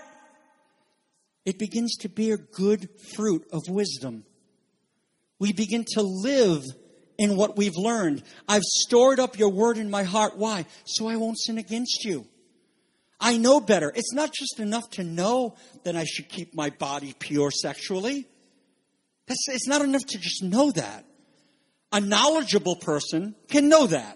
It begins to bear good fruit of wisdom. We begin to live in what we've learned. I've stored up your word in my heart. Why? So I won't sin against you. I know better. It's not just enough to know that I should keep my body pure sexually. That's, it's not enough to just know that. A knowledgeable person can know that.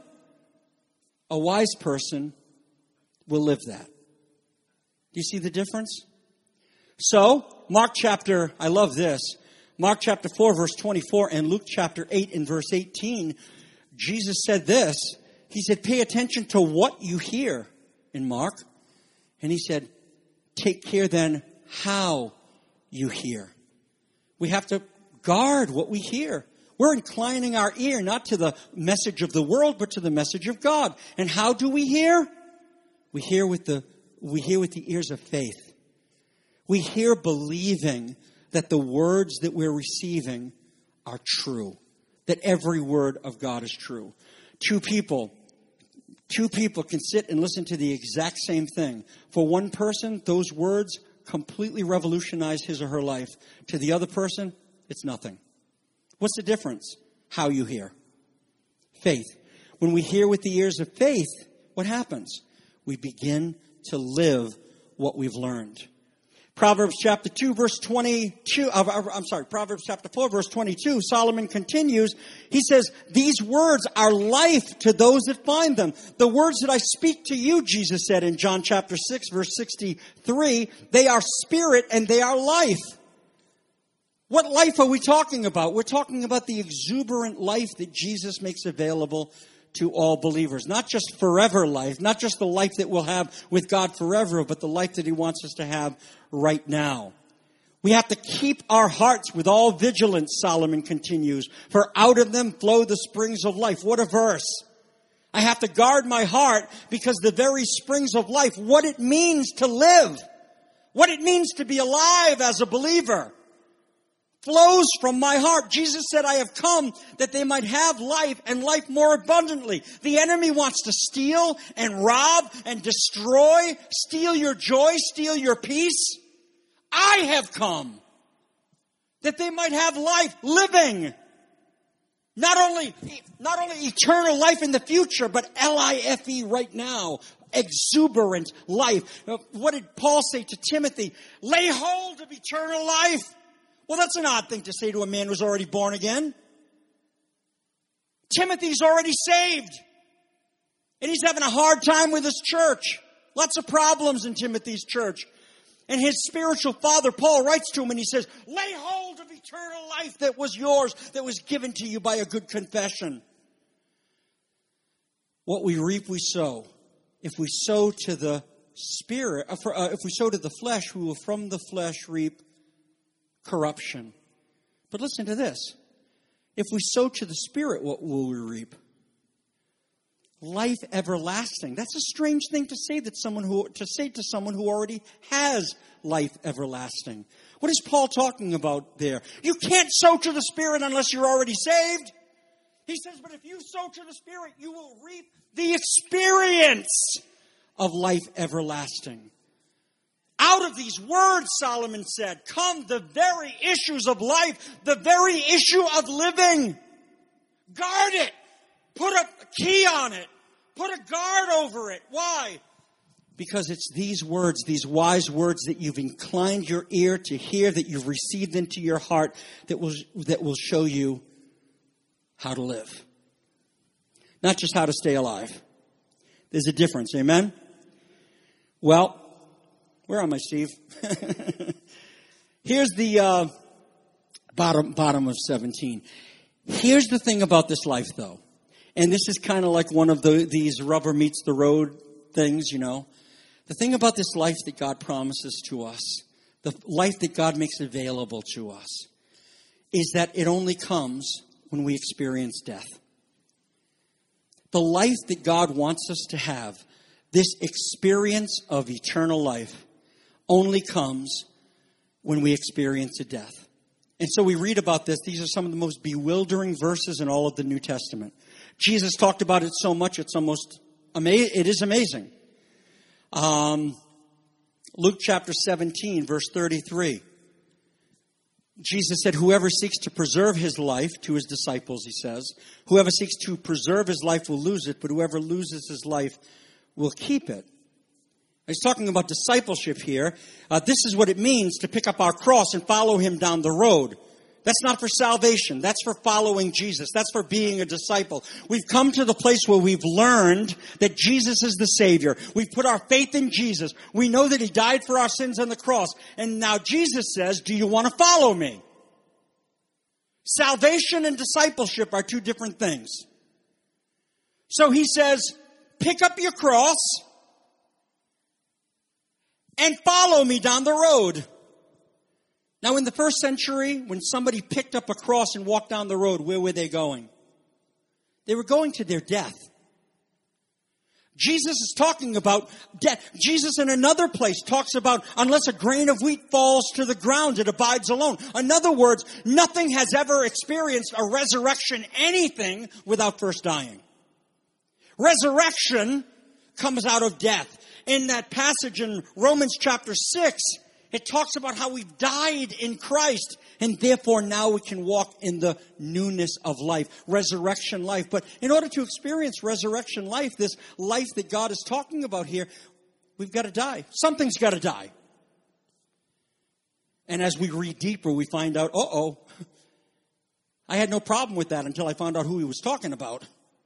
A wise person will live that. Do you see the difference? So, Mark chapter, I love this. Mark chapter four, verse twenty-four, and Luke chapter eight and verse eighteen, Jesus said this. He said, pay attention to what you hear in Mark. And he said, take care then how you hear. We have to guard what we hear. We're inclining our ear not to the message of the world, but to the message of God. And how do we hear? We hear with the, we hear with the ears of faith. We hear believing that the words that we're receiving are true. That every word of God is true. Two people, two people can sit and listen to the exact same thing. For one person, those words completely revolutionize his or her life. To the other person, it's nothing. What's the difference? How you hear. Faith. When we hear with the ears of faith, what happens? We begin to live what we've learned. Proverbs chapter two, verse twenty-two, uh, I'm sorry, Proverbs chapter four, verse twenty-two, Solomon continues. He says, these words are life to those that find them. The words that I speak to you, Jesus said in John chapter six, verse sixty-three, they are spirit and they are life. What life are we talking about? We're talking about the exuberant life that Jesus makes available to all believers. Not just forever life, not just the life that we'll have with God forever, but the life that he wants us to have right now. We have to keep our hearts with all vigilance, Solomon continues, for out of them flow the springs of life. What a verse. I have to guard my heart because the very springs of life, what it means to live, what it means to be alive as a believer, flows from my heart. Jesus said, I have come that they might have life and life more abundantly. The enemy wants to steal and rob and destroy, steal your joy, steal your peace. I have come that they might have life, living. Not only, not only eternal life in the future, but L I F E right now. Exuberant life. What did Paul say to Timothy? Lay hold of eternal life. Well, that's an odd thing to say to a man who's already born again. Timothy's already saved. And he's having a hard time with his church. Lots of problems in Timothy's church. And his spiritual father, Paul, writes to him and he says, lay hold of eternal life that was yours, that was given to you by a good confession. What we reap, we sow. If we sow to the spirit, uh, for, uh, if we sow to the flesh, we will from the flesh reap corruption. But listen to this. If we sow to the Spirit, what will we reap? Life everlasting. That's a strange thing to say that someone who to say to someone who already has life everlasting. What is Paul talking about there? You can't sow to the Spirit unless you're already saved. He says, but if you sow to the Spirit, you will reap the experience of life everlasting. Out of these words, Solomon said, come the very issues of life, the very issue of living. Guard it. Put a key on it. Put a guard over it. Why? Because it's these words, these wise words that you've inclined your ear to hear, that you've received into your heart, that will, that will show you how to live. Not just how to stay alive. There's a difference. Amen? Well, where am I, Steve? Here's the uh, bottom bottom of seventeen. Here's the thing about this life, though. And this is kind of like one of the, these rubber meets the road things, you know. The thing about this life that God promises to us, the life that God makes available to us, is that it only comes when we experience death. The life that God wants us to have, this experience of eternal life, only comes when we experience a death. And so we read about this. These are some of the most bewildering verses in all of the New Testament. Jesus talked about it so much, it's almost amazing. It is amazing. Um, Luke chapter seventeen, verse thirty-three. Jesus said, whoever seeks to preserve his life, to his disciples, he says, whoever seeks to preserve his life will lose it, but whoever loses his life will keep it. He's talking about discipleship here. Uh, this is what it means to pick up our cross and follow him down the road. That's not for salvation. That's for following Jesus. That's for being a disciple. We've come to the place where we've learned that Jesus is the Savior. We've put our faith in Jesus. We know that he died for our sins on the cross. And now Jesus says, do you want to follow me? Salvation and discipleship are two different things. So he says, pick up your cross and follow me down the road. Now, in the first century, when somebody picked up a cross and walked down the road, where were they going? They were going to their death. Jesus is talking about death. Jesus in another place talks about unless a grain of wheat falls to the ground, it abides alone. In other words, nothing has ever experienced a resurrection, anything, without first dying. Resurrection comes out of death. In that passage in Romans chapter six, it talks about how we've died in Christ, and therefore now we can walk in the newness of life, resurrection life. But in order to experience resurrection life, this life that God is talking about here, we've got to die. Something's got to die. And as we read deeper, we find out, uh-oh, I had no problem with that until I found out who he was talking about.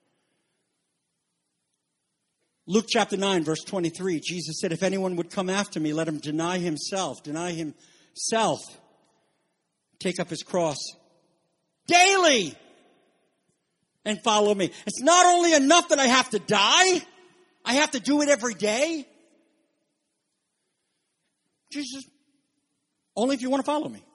Luke chapter nine, verse twenty-three, Jesus said, if anyone would come after me, let him deny himself, deny himself, take up his cross daily and follow me. It's not only enough that I have to die, I have to do it every day. Jesus, only if you want to follow me.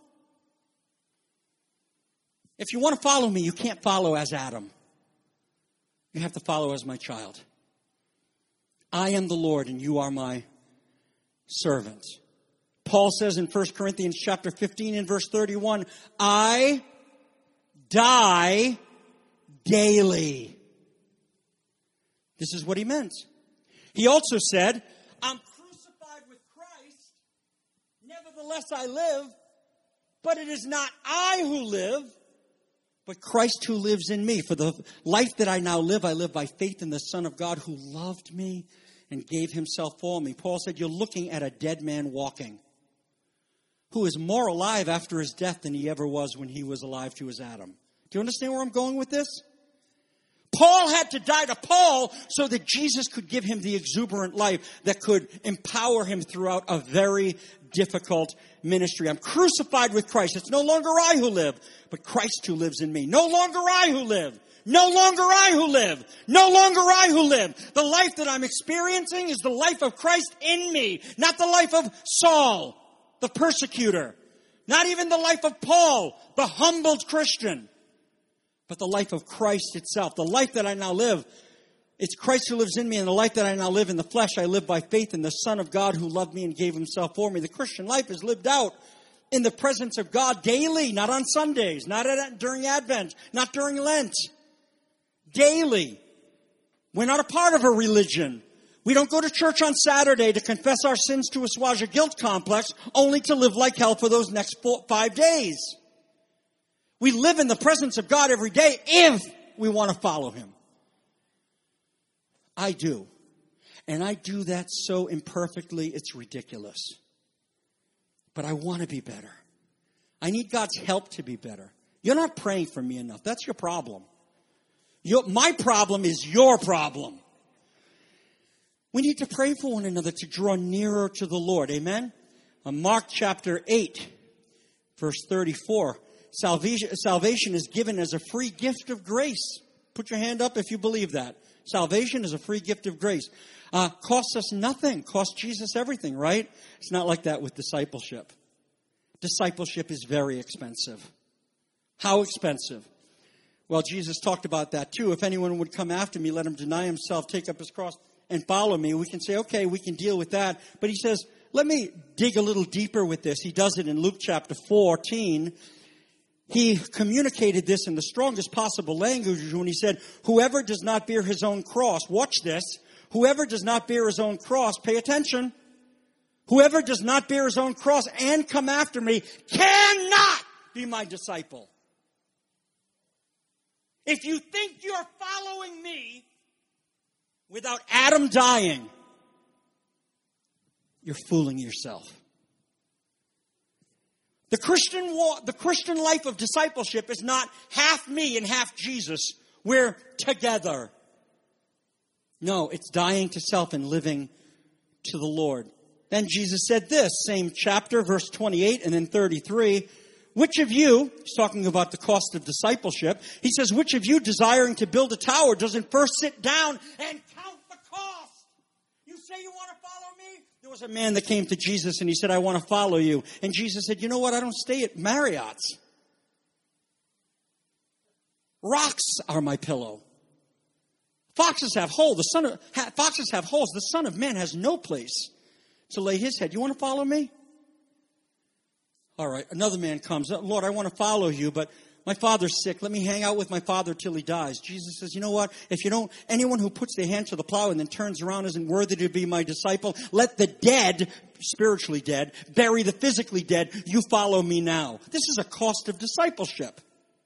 If you want to follow me, you can't follow as Adam. You have to follow as my child. I am the Lord and you are my servant. Paul says in First Corinthians chapter fifteen and verse thirty-one, I die daily. This is what he meant. He also said, I'm crucified with Christ, nevertheless I live, but it is not I who live, but Christ who lives in me. For the life that I now live, I live by faith in the Son of God who loved me and gave himself for me. Paul said, you're looking at a dead man walking, who is more alive after his death than he ever was when he was alive to his Adam. Do you understand where I'm going with this? Paul had to die to Paul so that Jesus could give him the exuberant life that could empower him throughout a very difficult ministry. I'm crucified with Christ. It's no longer I who live, but Christ who lives in me. No longer I who live. No longer I who live. No longer I who live. The life that I'm experiencing is the life of Christ in me, not the life of Saul, the persecutor. Not even the life of Paul, the humbled Christian. But the life of Christ itself. The life that I now live, it's Christ who lives in me, and the life that I now live in the flesh, I live by faith in the Son of God who loved me and gave himself for me. The Christian life is lived out in the presence of God daily, not on Sundays, not at, during Advent, not during Lent. Daily. We're not a part of a religion. We don't go to church on Saturday to confess our sins to assuage a guilt complex, only to live like hell for those next four, five days. We live in the presence of God every day if we want to follow him. I do. And I do that so imperfectly, it's ridiculous. But I want to be better. I need God's help to be better. You're not praying for me enough. That's your problem. Your, my problem is your problem. We need to pray for one another to draw nearer to the Lord. Amen? On Mark chapter eight, verse thirty-four. Salvation, salvation is given as a free gift of grace. Put your hand up if you believe that. Salvation is a free gift of grace. Uh, costs us nothing. Costs Jesus everything, right? It's not like that with discipleship. Discipleship is very expensive. How expensive? Well, Jesus talked about that too. If anyone would come after me, let him deny himself, take up his cross, and follow me. We can say, okay, we can deal with that. But he says, let me dig a little deeper with this. He does it in Luke chapter fourteen. He communicated this in the strongest possible language when he said, whoever does not bear his own cross, watch this, whoever does not bear his own cross, pay attention, whoever does not bear his own cross and come after me cannot be my disciple. If you think you're following me without Adam dying, you're fooling yourself. The Christian walk, the Christian life of discipleship is not half me and half Jesus. We're together. No, it's dying to self and living to the Lord. Then Jesus said this, same chapter, verse twenty-eight and then thirty-three. Which of you, he's talking about the cost of discipleship, he says, which of you desiring to build a tower doesn't first sit down and count the cost? You say you want to follow me? There was a man that came to Jesus and he said, I want to follow you. And Jesus said, you know what? I don't stay at Marriott's. Rocks are my pillow. Foxes have holes. The son of, ha, foxes have holes. The Son of Man has no place to lay his head. You want to follow me? All right. Another man comes. Lord, I want to follow you, but my father's sick. Let me hang out with my father till he dies. Jesus says, you know what? If you don't, anyone who puts their hand to the plow and then turns around isn't worthy to be my disciple. Let the dead, spiritually dead, bury the physically dead. You follow me now. This is a cost of discipleship.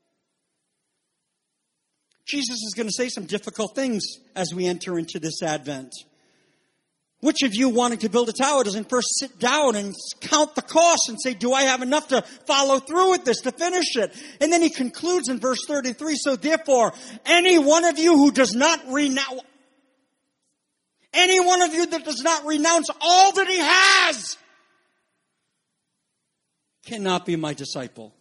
Jesus is going to say some difficult things as we enter into this Advent. Which of you wanting to build a tower doesn't first sit down and count the costs and say, do I have enough to follow through with this, to finish it? And then he concludes in verse thirty-three, so therefore, any one of you who does not renounce, any one of you that does not renounce all that he has cannot be my disciple.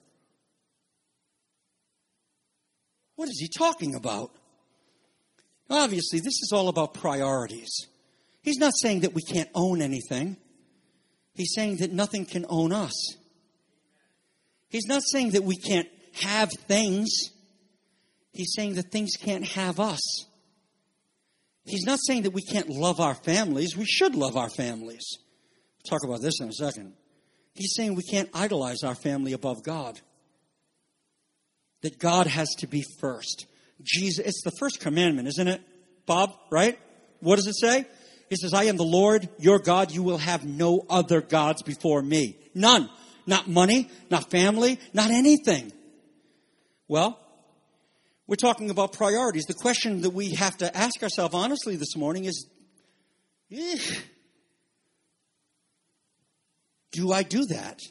What is he talking about? Obviously, this is all about priorities. He's not saying that we can't own anything. He's saying that nothing can own us. He's not saying that we can't have things. He's saying that things can't have us. He's not saying that we can't love our families. We should love our families. We'll talk about this in a second. He's saying we can't idolize our family above God. That God has to be first. Jesus, it's the first commandment, isn't it, Bob? Right? What does it say? It says, I am the Lord, your God. You will have no other gods before me. None. Not money, not family, not anything. Well, we're talking about priorities. The question that we have to ask ourselves honestly this morning is, eh, do I do that?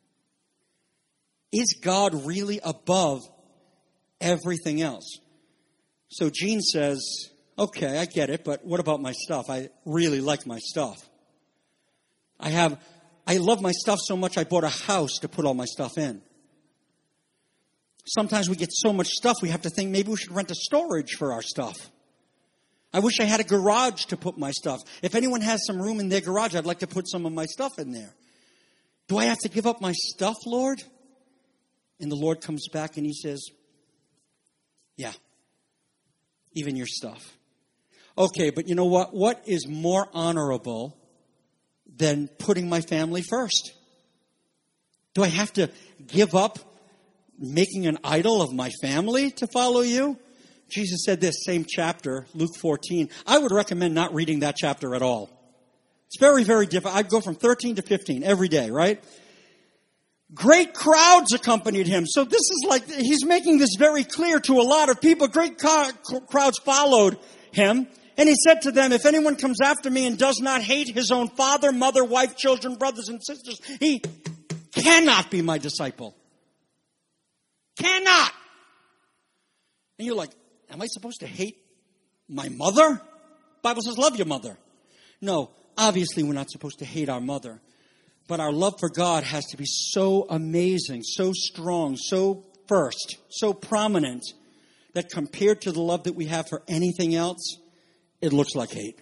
Is God really above everything else? So Gene says, okay, I get it, but what about my stuff? I really like my stuff. I have, I love my stuff so much I bought a house to put all my stuff in. Sometimes we get so much stuff we have to think maybe we should rent a storage for our stuff. I wish I had a garage to put my stuff. If anyone has some room in their garage, I'd like to put some of my stuff in there. Do I have to give up my stuff, Lord? And the Lord comes back and he says, yeah, even your stuff. Okay, but you know what? What is more honorable than putting my family first? Do I have to give up making an idol of my family to follow you? Jesus said this, same chapter, Luke fourteen. I would recommend not reading that chapter at all. It's very, very different. I'd go from thirteen to fifteen every day, right? Great crowds accompanied him. So this is like, he's making this very clear to a lot of people. Great crowds followed him. And he said to them, if anyone comes after me and does not hate his own father, mother, wife, children, brothers, and sisters, he cannot be my disciple. Cannot. And you're like, am I supposed to hate my mother? Bible says love your mother. No, obviously we're not supposed to hate our mother. But our love for God has to be so amazing, so strong, so first, so prominent, that compared to the love that we have for anything else, it looks like hate.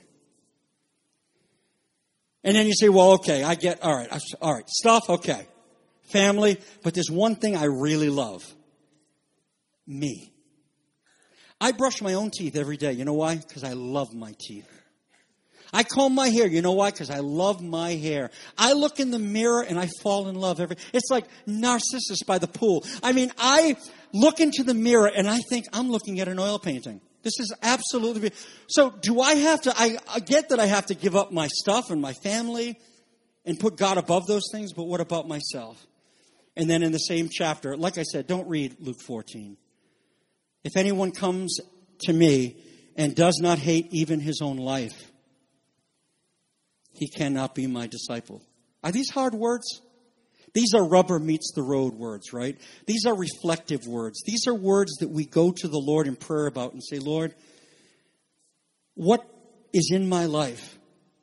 And then you say, well, okay, I get, all right, all right, stuff, okay. Family, but there's one thing I really love. Me. I brush my own teeth every day. You know why? Because I love my teeth. I comb my hair. You know why? Because I love my hair. I look in the mirror and I fall in love every... It's like Narcissus by the pool. I mean, I look into the mirror and I think I'm looking at an oil painting. This is absolutely... So do I have to... I, I get that I have to give up my stuff and my family and put God above those things, but what about myself? And then in the same chapter, like I said, don't read Luke fourteen. If anyone comes to me and does not hate even his own life, he cannot be my disciple. Are these hard words? These are rubber meets the road words, right? These are reflective words. These are words that we go to the Lord in prayer about and say, Lord, what is in my life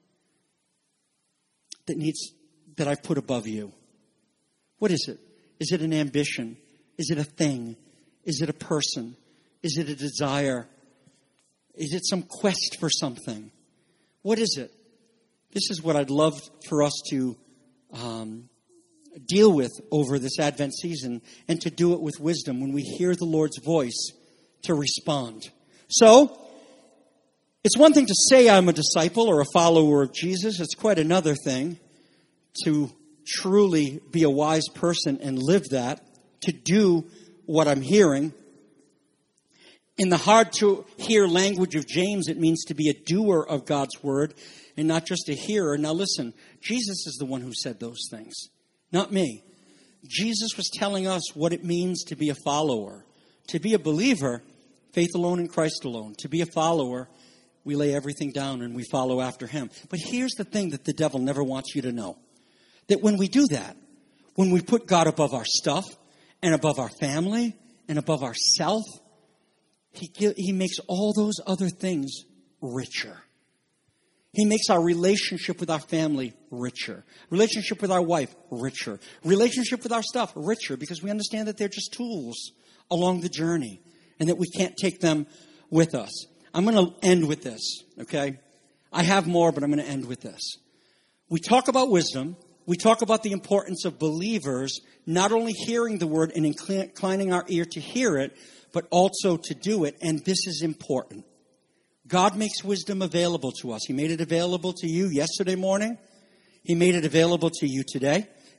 that needs, that I've put above you? What is it? Is it an ambition? Is it a thing? Is it a person? Is it a desire? Is it some quest for something? What is it? This is what I'd love for us to um, deal with over this Advent season, and to do it with wisdom when we hear the Lord's voice, to respond. So, it's one thing to say I'm a disciple or a follower of Jesus. It's quite another thing to truly be a wise person and live that, to do what I'm hearing. In the hard to hear language of James, it means to be a doer of God's word and not just a hearer. Now listen, Jesus is the one who said those things, not me. Jesus was telling us what it means to be a follower. To be a believer, faith alone in Christ alone. To be a follower, we lay everything down and we follow after him. But here's the thing that the devil never wants you to know. That when we do that, when we put God above our stuff and above our family and above ourself, he, he makes all those other things richer. He makes our relationship with our family richer. Relationship with our wife richer. Relationship with our stuff richer, because we understand that they're just tools along the journey and that we can't take them with us. I'm going to end with this, okay? I have more, but I'm going to end with this. We talk about wisdom. We talk about the importance of believers not only hearing the word and inclining our ear to hear it, but also to do it. And this is important. God makes wisdom available to us. He made it available to you yesterday morning. He made it available to you today.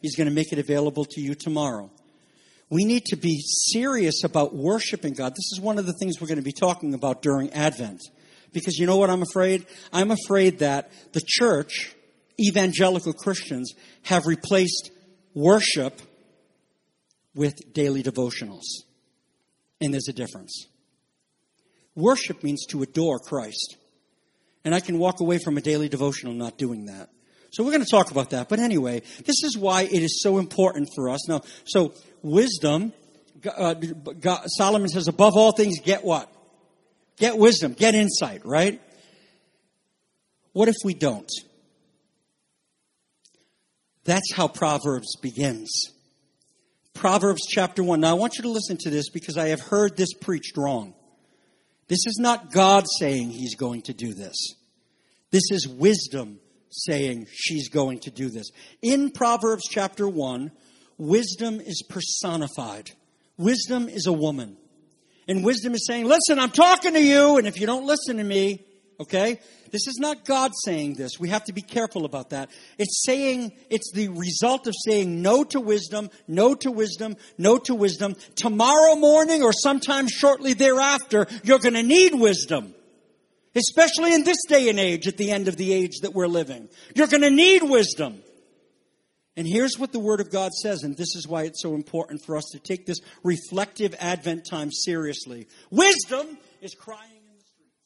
He's going to make it available to you tomorrow. We need to be serious about worshiping God. This is one of the things we're going to be talking about during Advent. Because you know what I'm afraid? I'm afraid that the church, evangelical Christians, have replaced worship with daily devotionals. And there's a difference. Worship means to adore Christ. And I can walk away from a daily devotional not doing that. So we're going to talk about that. But anyway, this is why it is so important for us. Now, so wisdom, uh, God, Solomon says, above all things, get what? Get wisdom, get insight, right? What if we don't? That's how Proverbs begins. Proverbs chapter one. Now I want you to listen to this because I have heard this preached wrong. This is not God saying he's going to do this. This is wisdom saying she's going to do this. In Proverbs chapter one, wisdom is personified. Wisdom is a woman. And wisdom is saying, listen, I'm talking to you, and if you don't listen to me, okay? This is not God saying this. We have to be careful about that. It's saying, it's the result of saying no to wisdom, no to wisdom, no to wisdom. Tomorrow morning or sometime shortly thereafter, you're going to need wisdom. Especially in this day and age, at the end of the age that we're living. You're going to need wisdom. And here's what the Word of God says, and this is why it's so important for us to take this reflective Advent time seriously. Wisdom is crying in the streets.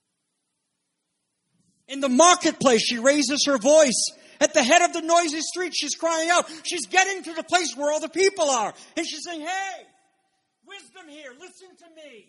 In the marketplace, she raises her voice. At the head of the noisy street, she's crying out. She's getting to the place where all the people are. And she's saying, hey, wisdom here, listen to me.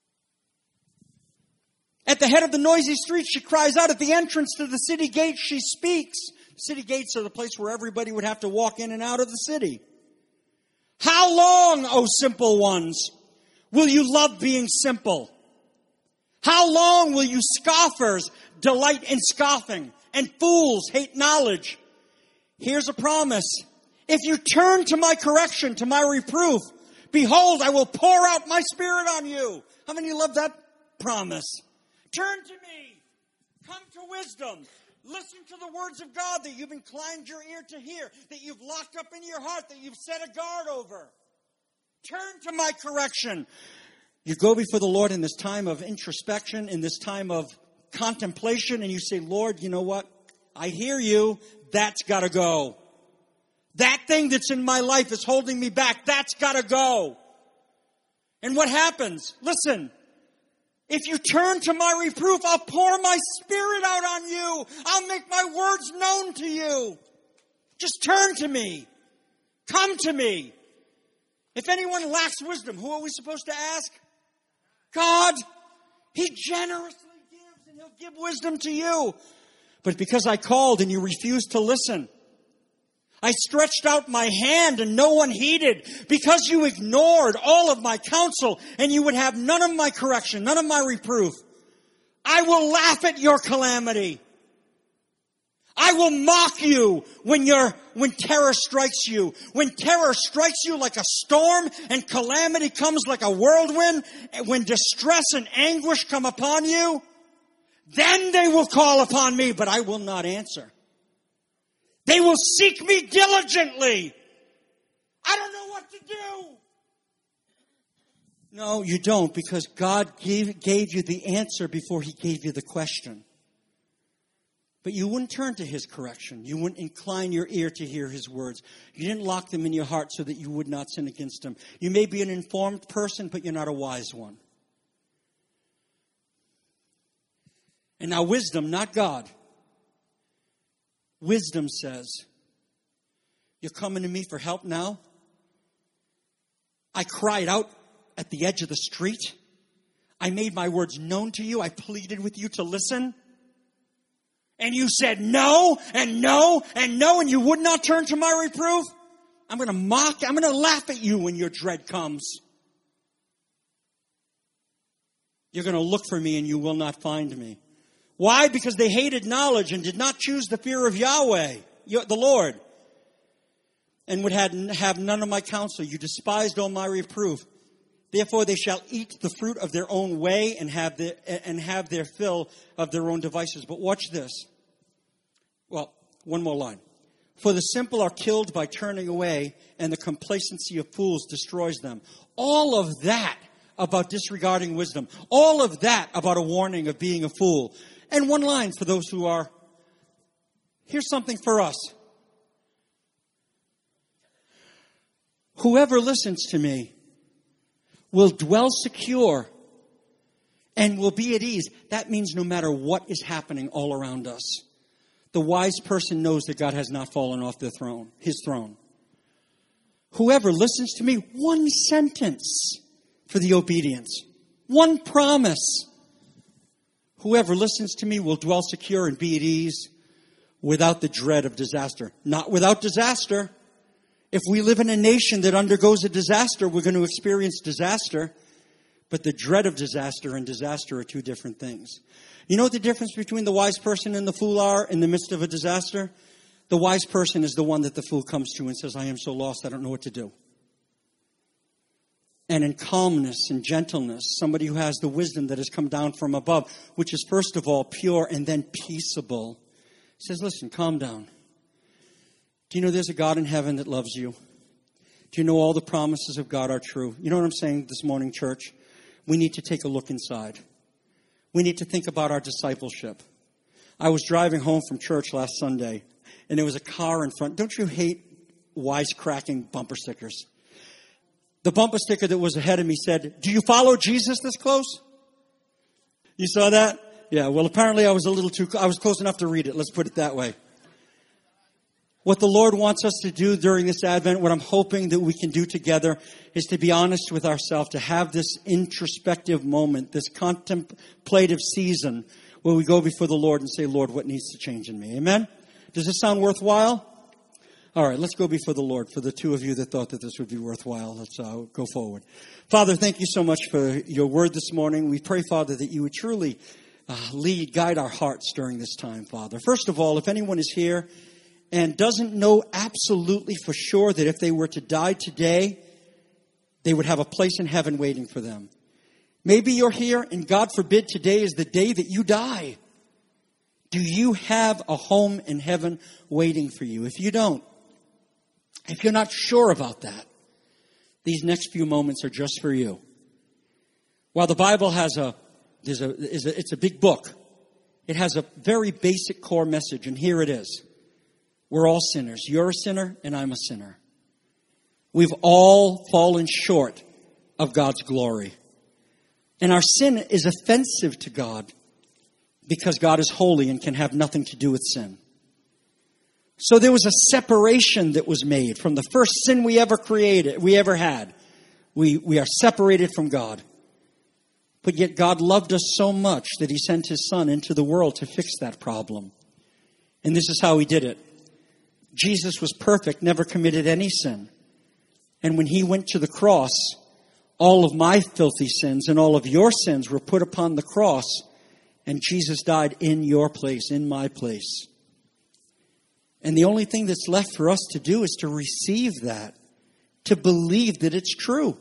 At the head of the noisy street, she cries out. At the entrance to the city gates, she speaks. City gates are the place where everybody would have to walk in and out of the city. How long, O simple ones, will you love being simple? How long will you scoffers delight in scoffing and fools hate knowledge? Here's a promise. If you turn to my correction, to my reproof, behold, I will pour out my spirit on you. How many love that promise? Turn to me. Come to wisdom. Listen to the words of God that you've inclined your ear to hear, that you've locked up in your heart, that you've set a guard over. Turn to my correction. You go before the Lord in this time of introspection, in this time of contemplation, and you say, Lord, you know what? I hear you. That's got to go. That thing that's in my life is holding me back. That's got to go. And what happens? Listen. If you turn to my reproof, I'll pour my spirit out on you. I'll make my words known to you. Just turn to me. Come to me. If anyone lacks wisdom, who are we supposed to ask? God. He generously gives, and he'll give wisdom to you. But because I called and you refused to listen, I stretched out my hand and no one heeded. Because you ignored all of my counsel and you would have none of my correction, none of my reproof. I will laugh at your calamity. I will mock you when your when terror strikes you. When terror strikes you like a storm and calamity comes like a whirlwind, when distress and anguish come upon you, then they will call upon me, but I will not answer. They will seek me diligently. I don't know what to do. No, you don't, because God gave, gave you the answer before he gave you the question. But you wouldn't turn to his correction. You wouldn't incline your ear to hear his words. You didn't lock them in your heart so that you would not sin against him. You may be an informed person, but you're not a wise one. And now wisdom, not God. Wisdom says, you're coming to me for help now? I cried out at the edge of the street. I made my words known to you. I pleaded with you to listen. And you said no, and no, and no, and you would not turn to my reproof? I'm going to mock, I'm going to laugh at you when your dread comes. You're going to look for me and you will not find me. Why? Because they hated knowledge and did not choose the fear of Yahweh, the Lord, and would have none of my counsel. You despised all my reproof. Therefore they shall eat the fruit of their own way and have their, and have their fill of their own devices. But watch this. Well, one more line. For the simple are killed by turning away, and the complacency of fools destroys them. All of that about disregarding wisdom. All of that about a warning of being a fool. And one line for those who are. Here's something for us. Whoever listens to me will dwell secure and will be at ease. That means no matter what is happening all around us. The wise person knows that God has not fallen off the throne, his throne. Whoever listens to me, one sentence for the obedience. One promise. Whoever listens to me will dwell secure and be at ease without the dread of disaster. Not without disaster. If we live in a nation that undergoes a disaster, we're going to experience disaster. But the dread of disaster and disaster are two different things. You know what the difference between the wise person and the fool are in the midst of a disaster? The wise person is the one that the fool comes to and says, I am so lost, I don't know what to do. And in calmness and gentleness, somebody who has the wisdom that has come down from above, which is first of all pure and then peaceable, says, listen, calm down. Do you know there's a God in heaven that loves you? Do you know all the promises of God are true? You know what I'm saying this morning, church? We need to take a look inside. We need to think about our discipleship. I was driving home from church last Sunday, and there was a car in front. Don't you hate wisecracking bumper stickers? The bumper sticker that was ahead of me said, do you follow Jesus this close? You saw that? Yeah, well, apparently I was a little too, I was close enough to read it. Let's put it that way. What the Lord wants us to do during this Advent, what I'm hoping that we can do together, is to be honest with ourselves, to have this introspective moment, this contemplative season where we go before the Lord and say, Lord, what needs to change in me? Amen? Does this sound worthwhile? All right, let's go before the Lord. For the two of you that thought that this would be worthwhile, let's uh, go forward. Father, thank you so much for your word this morning. We pray, Father, that you would truly uh, lead, guide our hearts during this time, Father. First of all, if anyone is here and doesn't know absolutely for sure that if they were to die today, they would have a place in heaven waiting for them. Maybe you're here and God forbid today is the day that you die. Do you have a home in heaven waiting for you? If you don't, if you're not sure about that, these next few moments are just for you. While the Bible has a, there's a, is a it's a big book, it has a very basic core message, and here it is. We're all sinners. You're a sinner, and I'm a sinner. We've all fallen short of God's glory. And our sin is offensive to God because God is holy and can have nothing to do with sin. So there was a separation that was made from the first sin we ever created, we ever had. We, we are separated from God. But yet God loved us so much that he sent his son into the world to fix that problem. And this is how he did it. Jesus was perfect, never committed any sin. And when he went to the cross, all of my filthy sins and all of your sins were put upon the cross. And Jesus died in your place, in my place. And the only thing that's left for us to do is to receive that, to believe that it's true.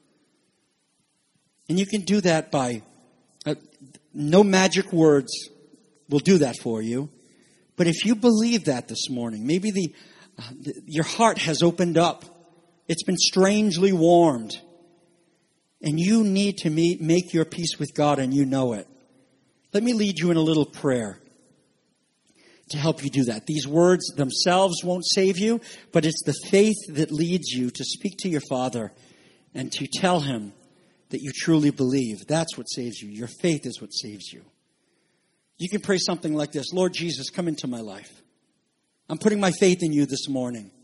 And you can do that by, uh, no magic words will do that for you. But if you believe that this morning, maybe the, uh, the your heart has opened up. It's been strangely warmed. And you need to meet, make your peace with God, and you know it. Let me lead you in a little prayer to help you do that. These words themselves won't save you, but it's the faith that leads you to speak to your Father and to tell him that you truly believe. That's what saves you. Your faith is what saves you. You can pray something like this. Lord Jesus, come into my life. I'm putting my faith in you this morning.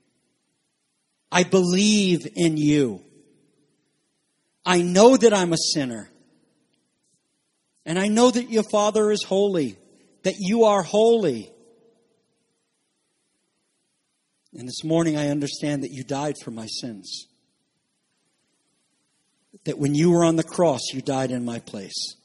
I believe in you. I know that I'm a sinner. And I know that your Father is holy, that you are holy. And this morning I understand that you died for my sins. That when you were on the cross, you died in my place.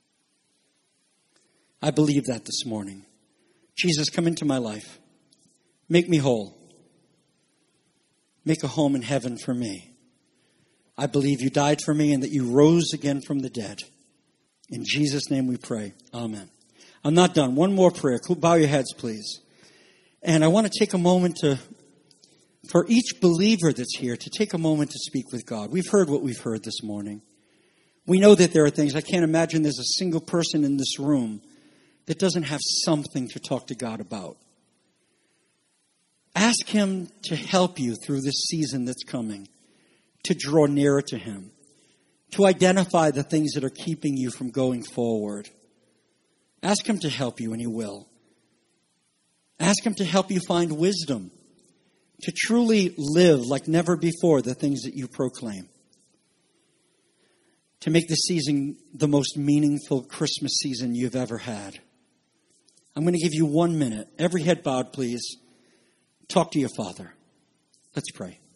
I believe that this morning. Jesus, come into my life. Make me whole. Make a home in heaven for me. I believe you died for me and that you rose again from the dead. In Jesus' name we pray. Amen. I'm not done. One more prayer. Bow your heads, please. And I want to take a moment to, for each believer that's here, to take a moment to speak with God. We've heard what we've heard this morning. We know that there are things, I can't imagine there's a single person in this room that doesn't have something to talk to God about. Ask Him to help you through this season that's coming, to draw nearer to Him, to identify the things that are keeping you from going forward. Ask Him to help you, and He will. Ask Him to help you find wisdom, to truly live like never before the things that you proclaim, to make this season the most meaningful Christmas season you've ever had. I'm going to give you one minute. Every head bowed, please. Talk to your Father. Let's pray.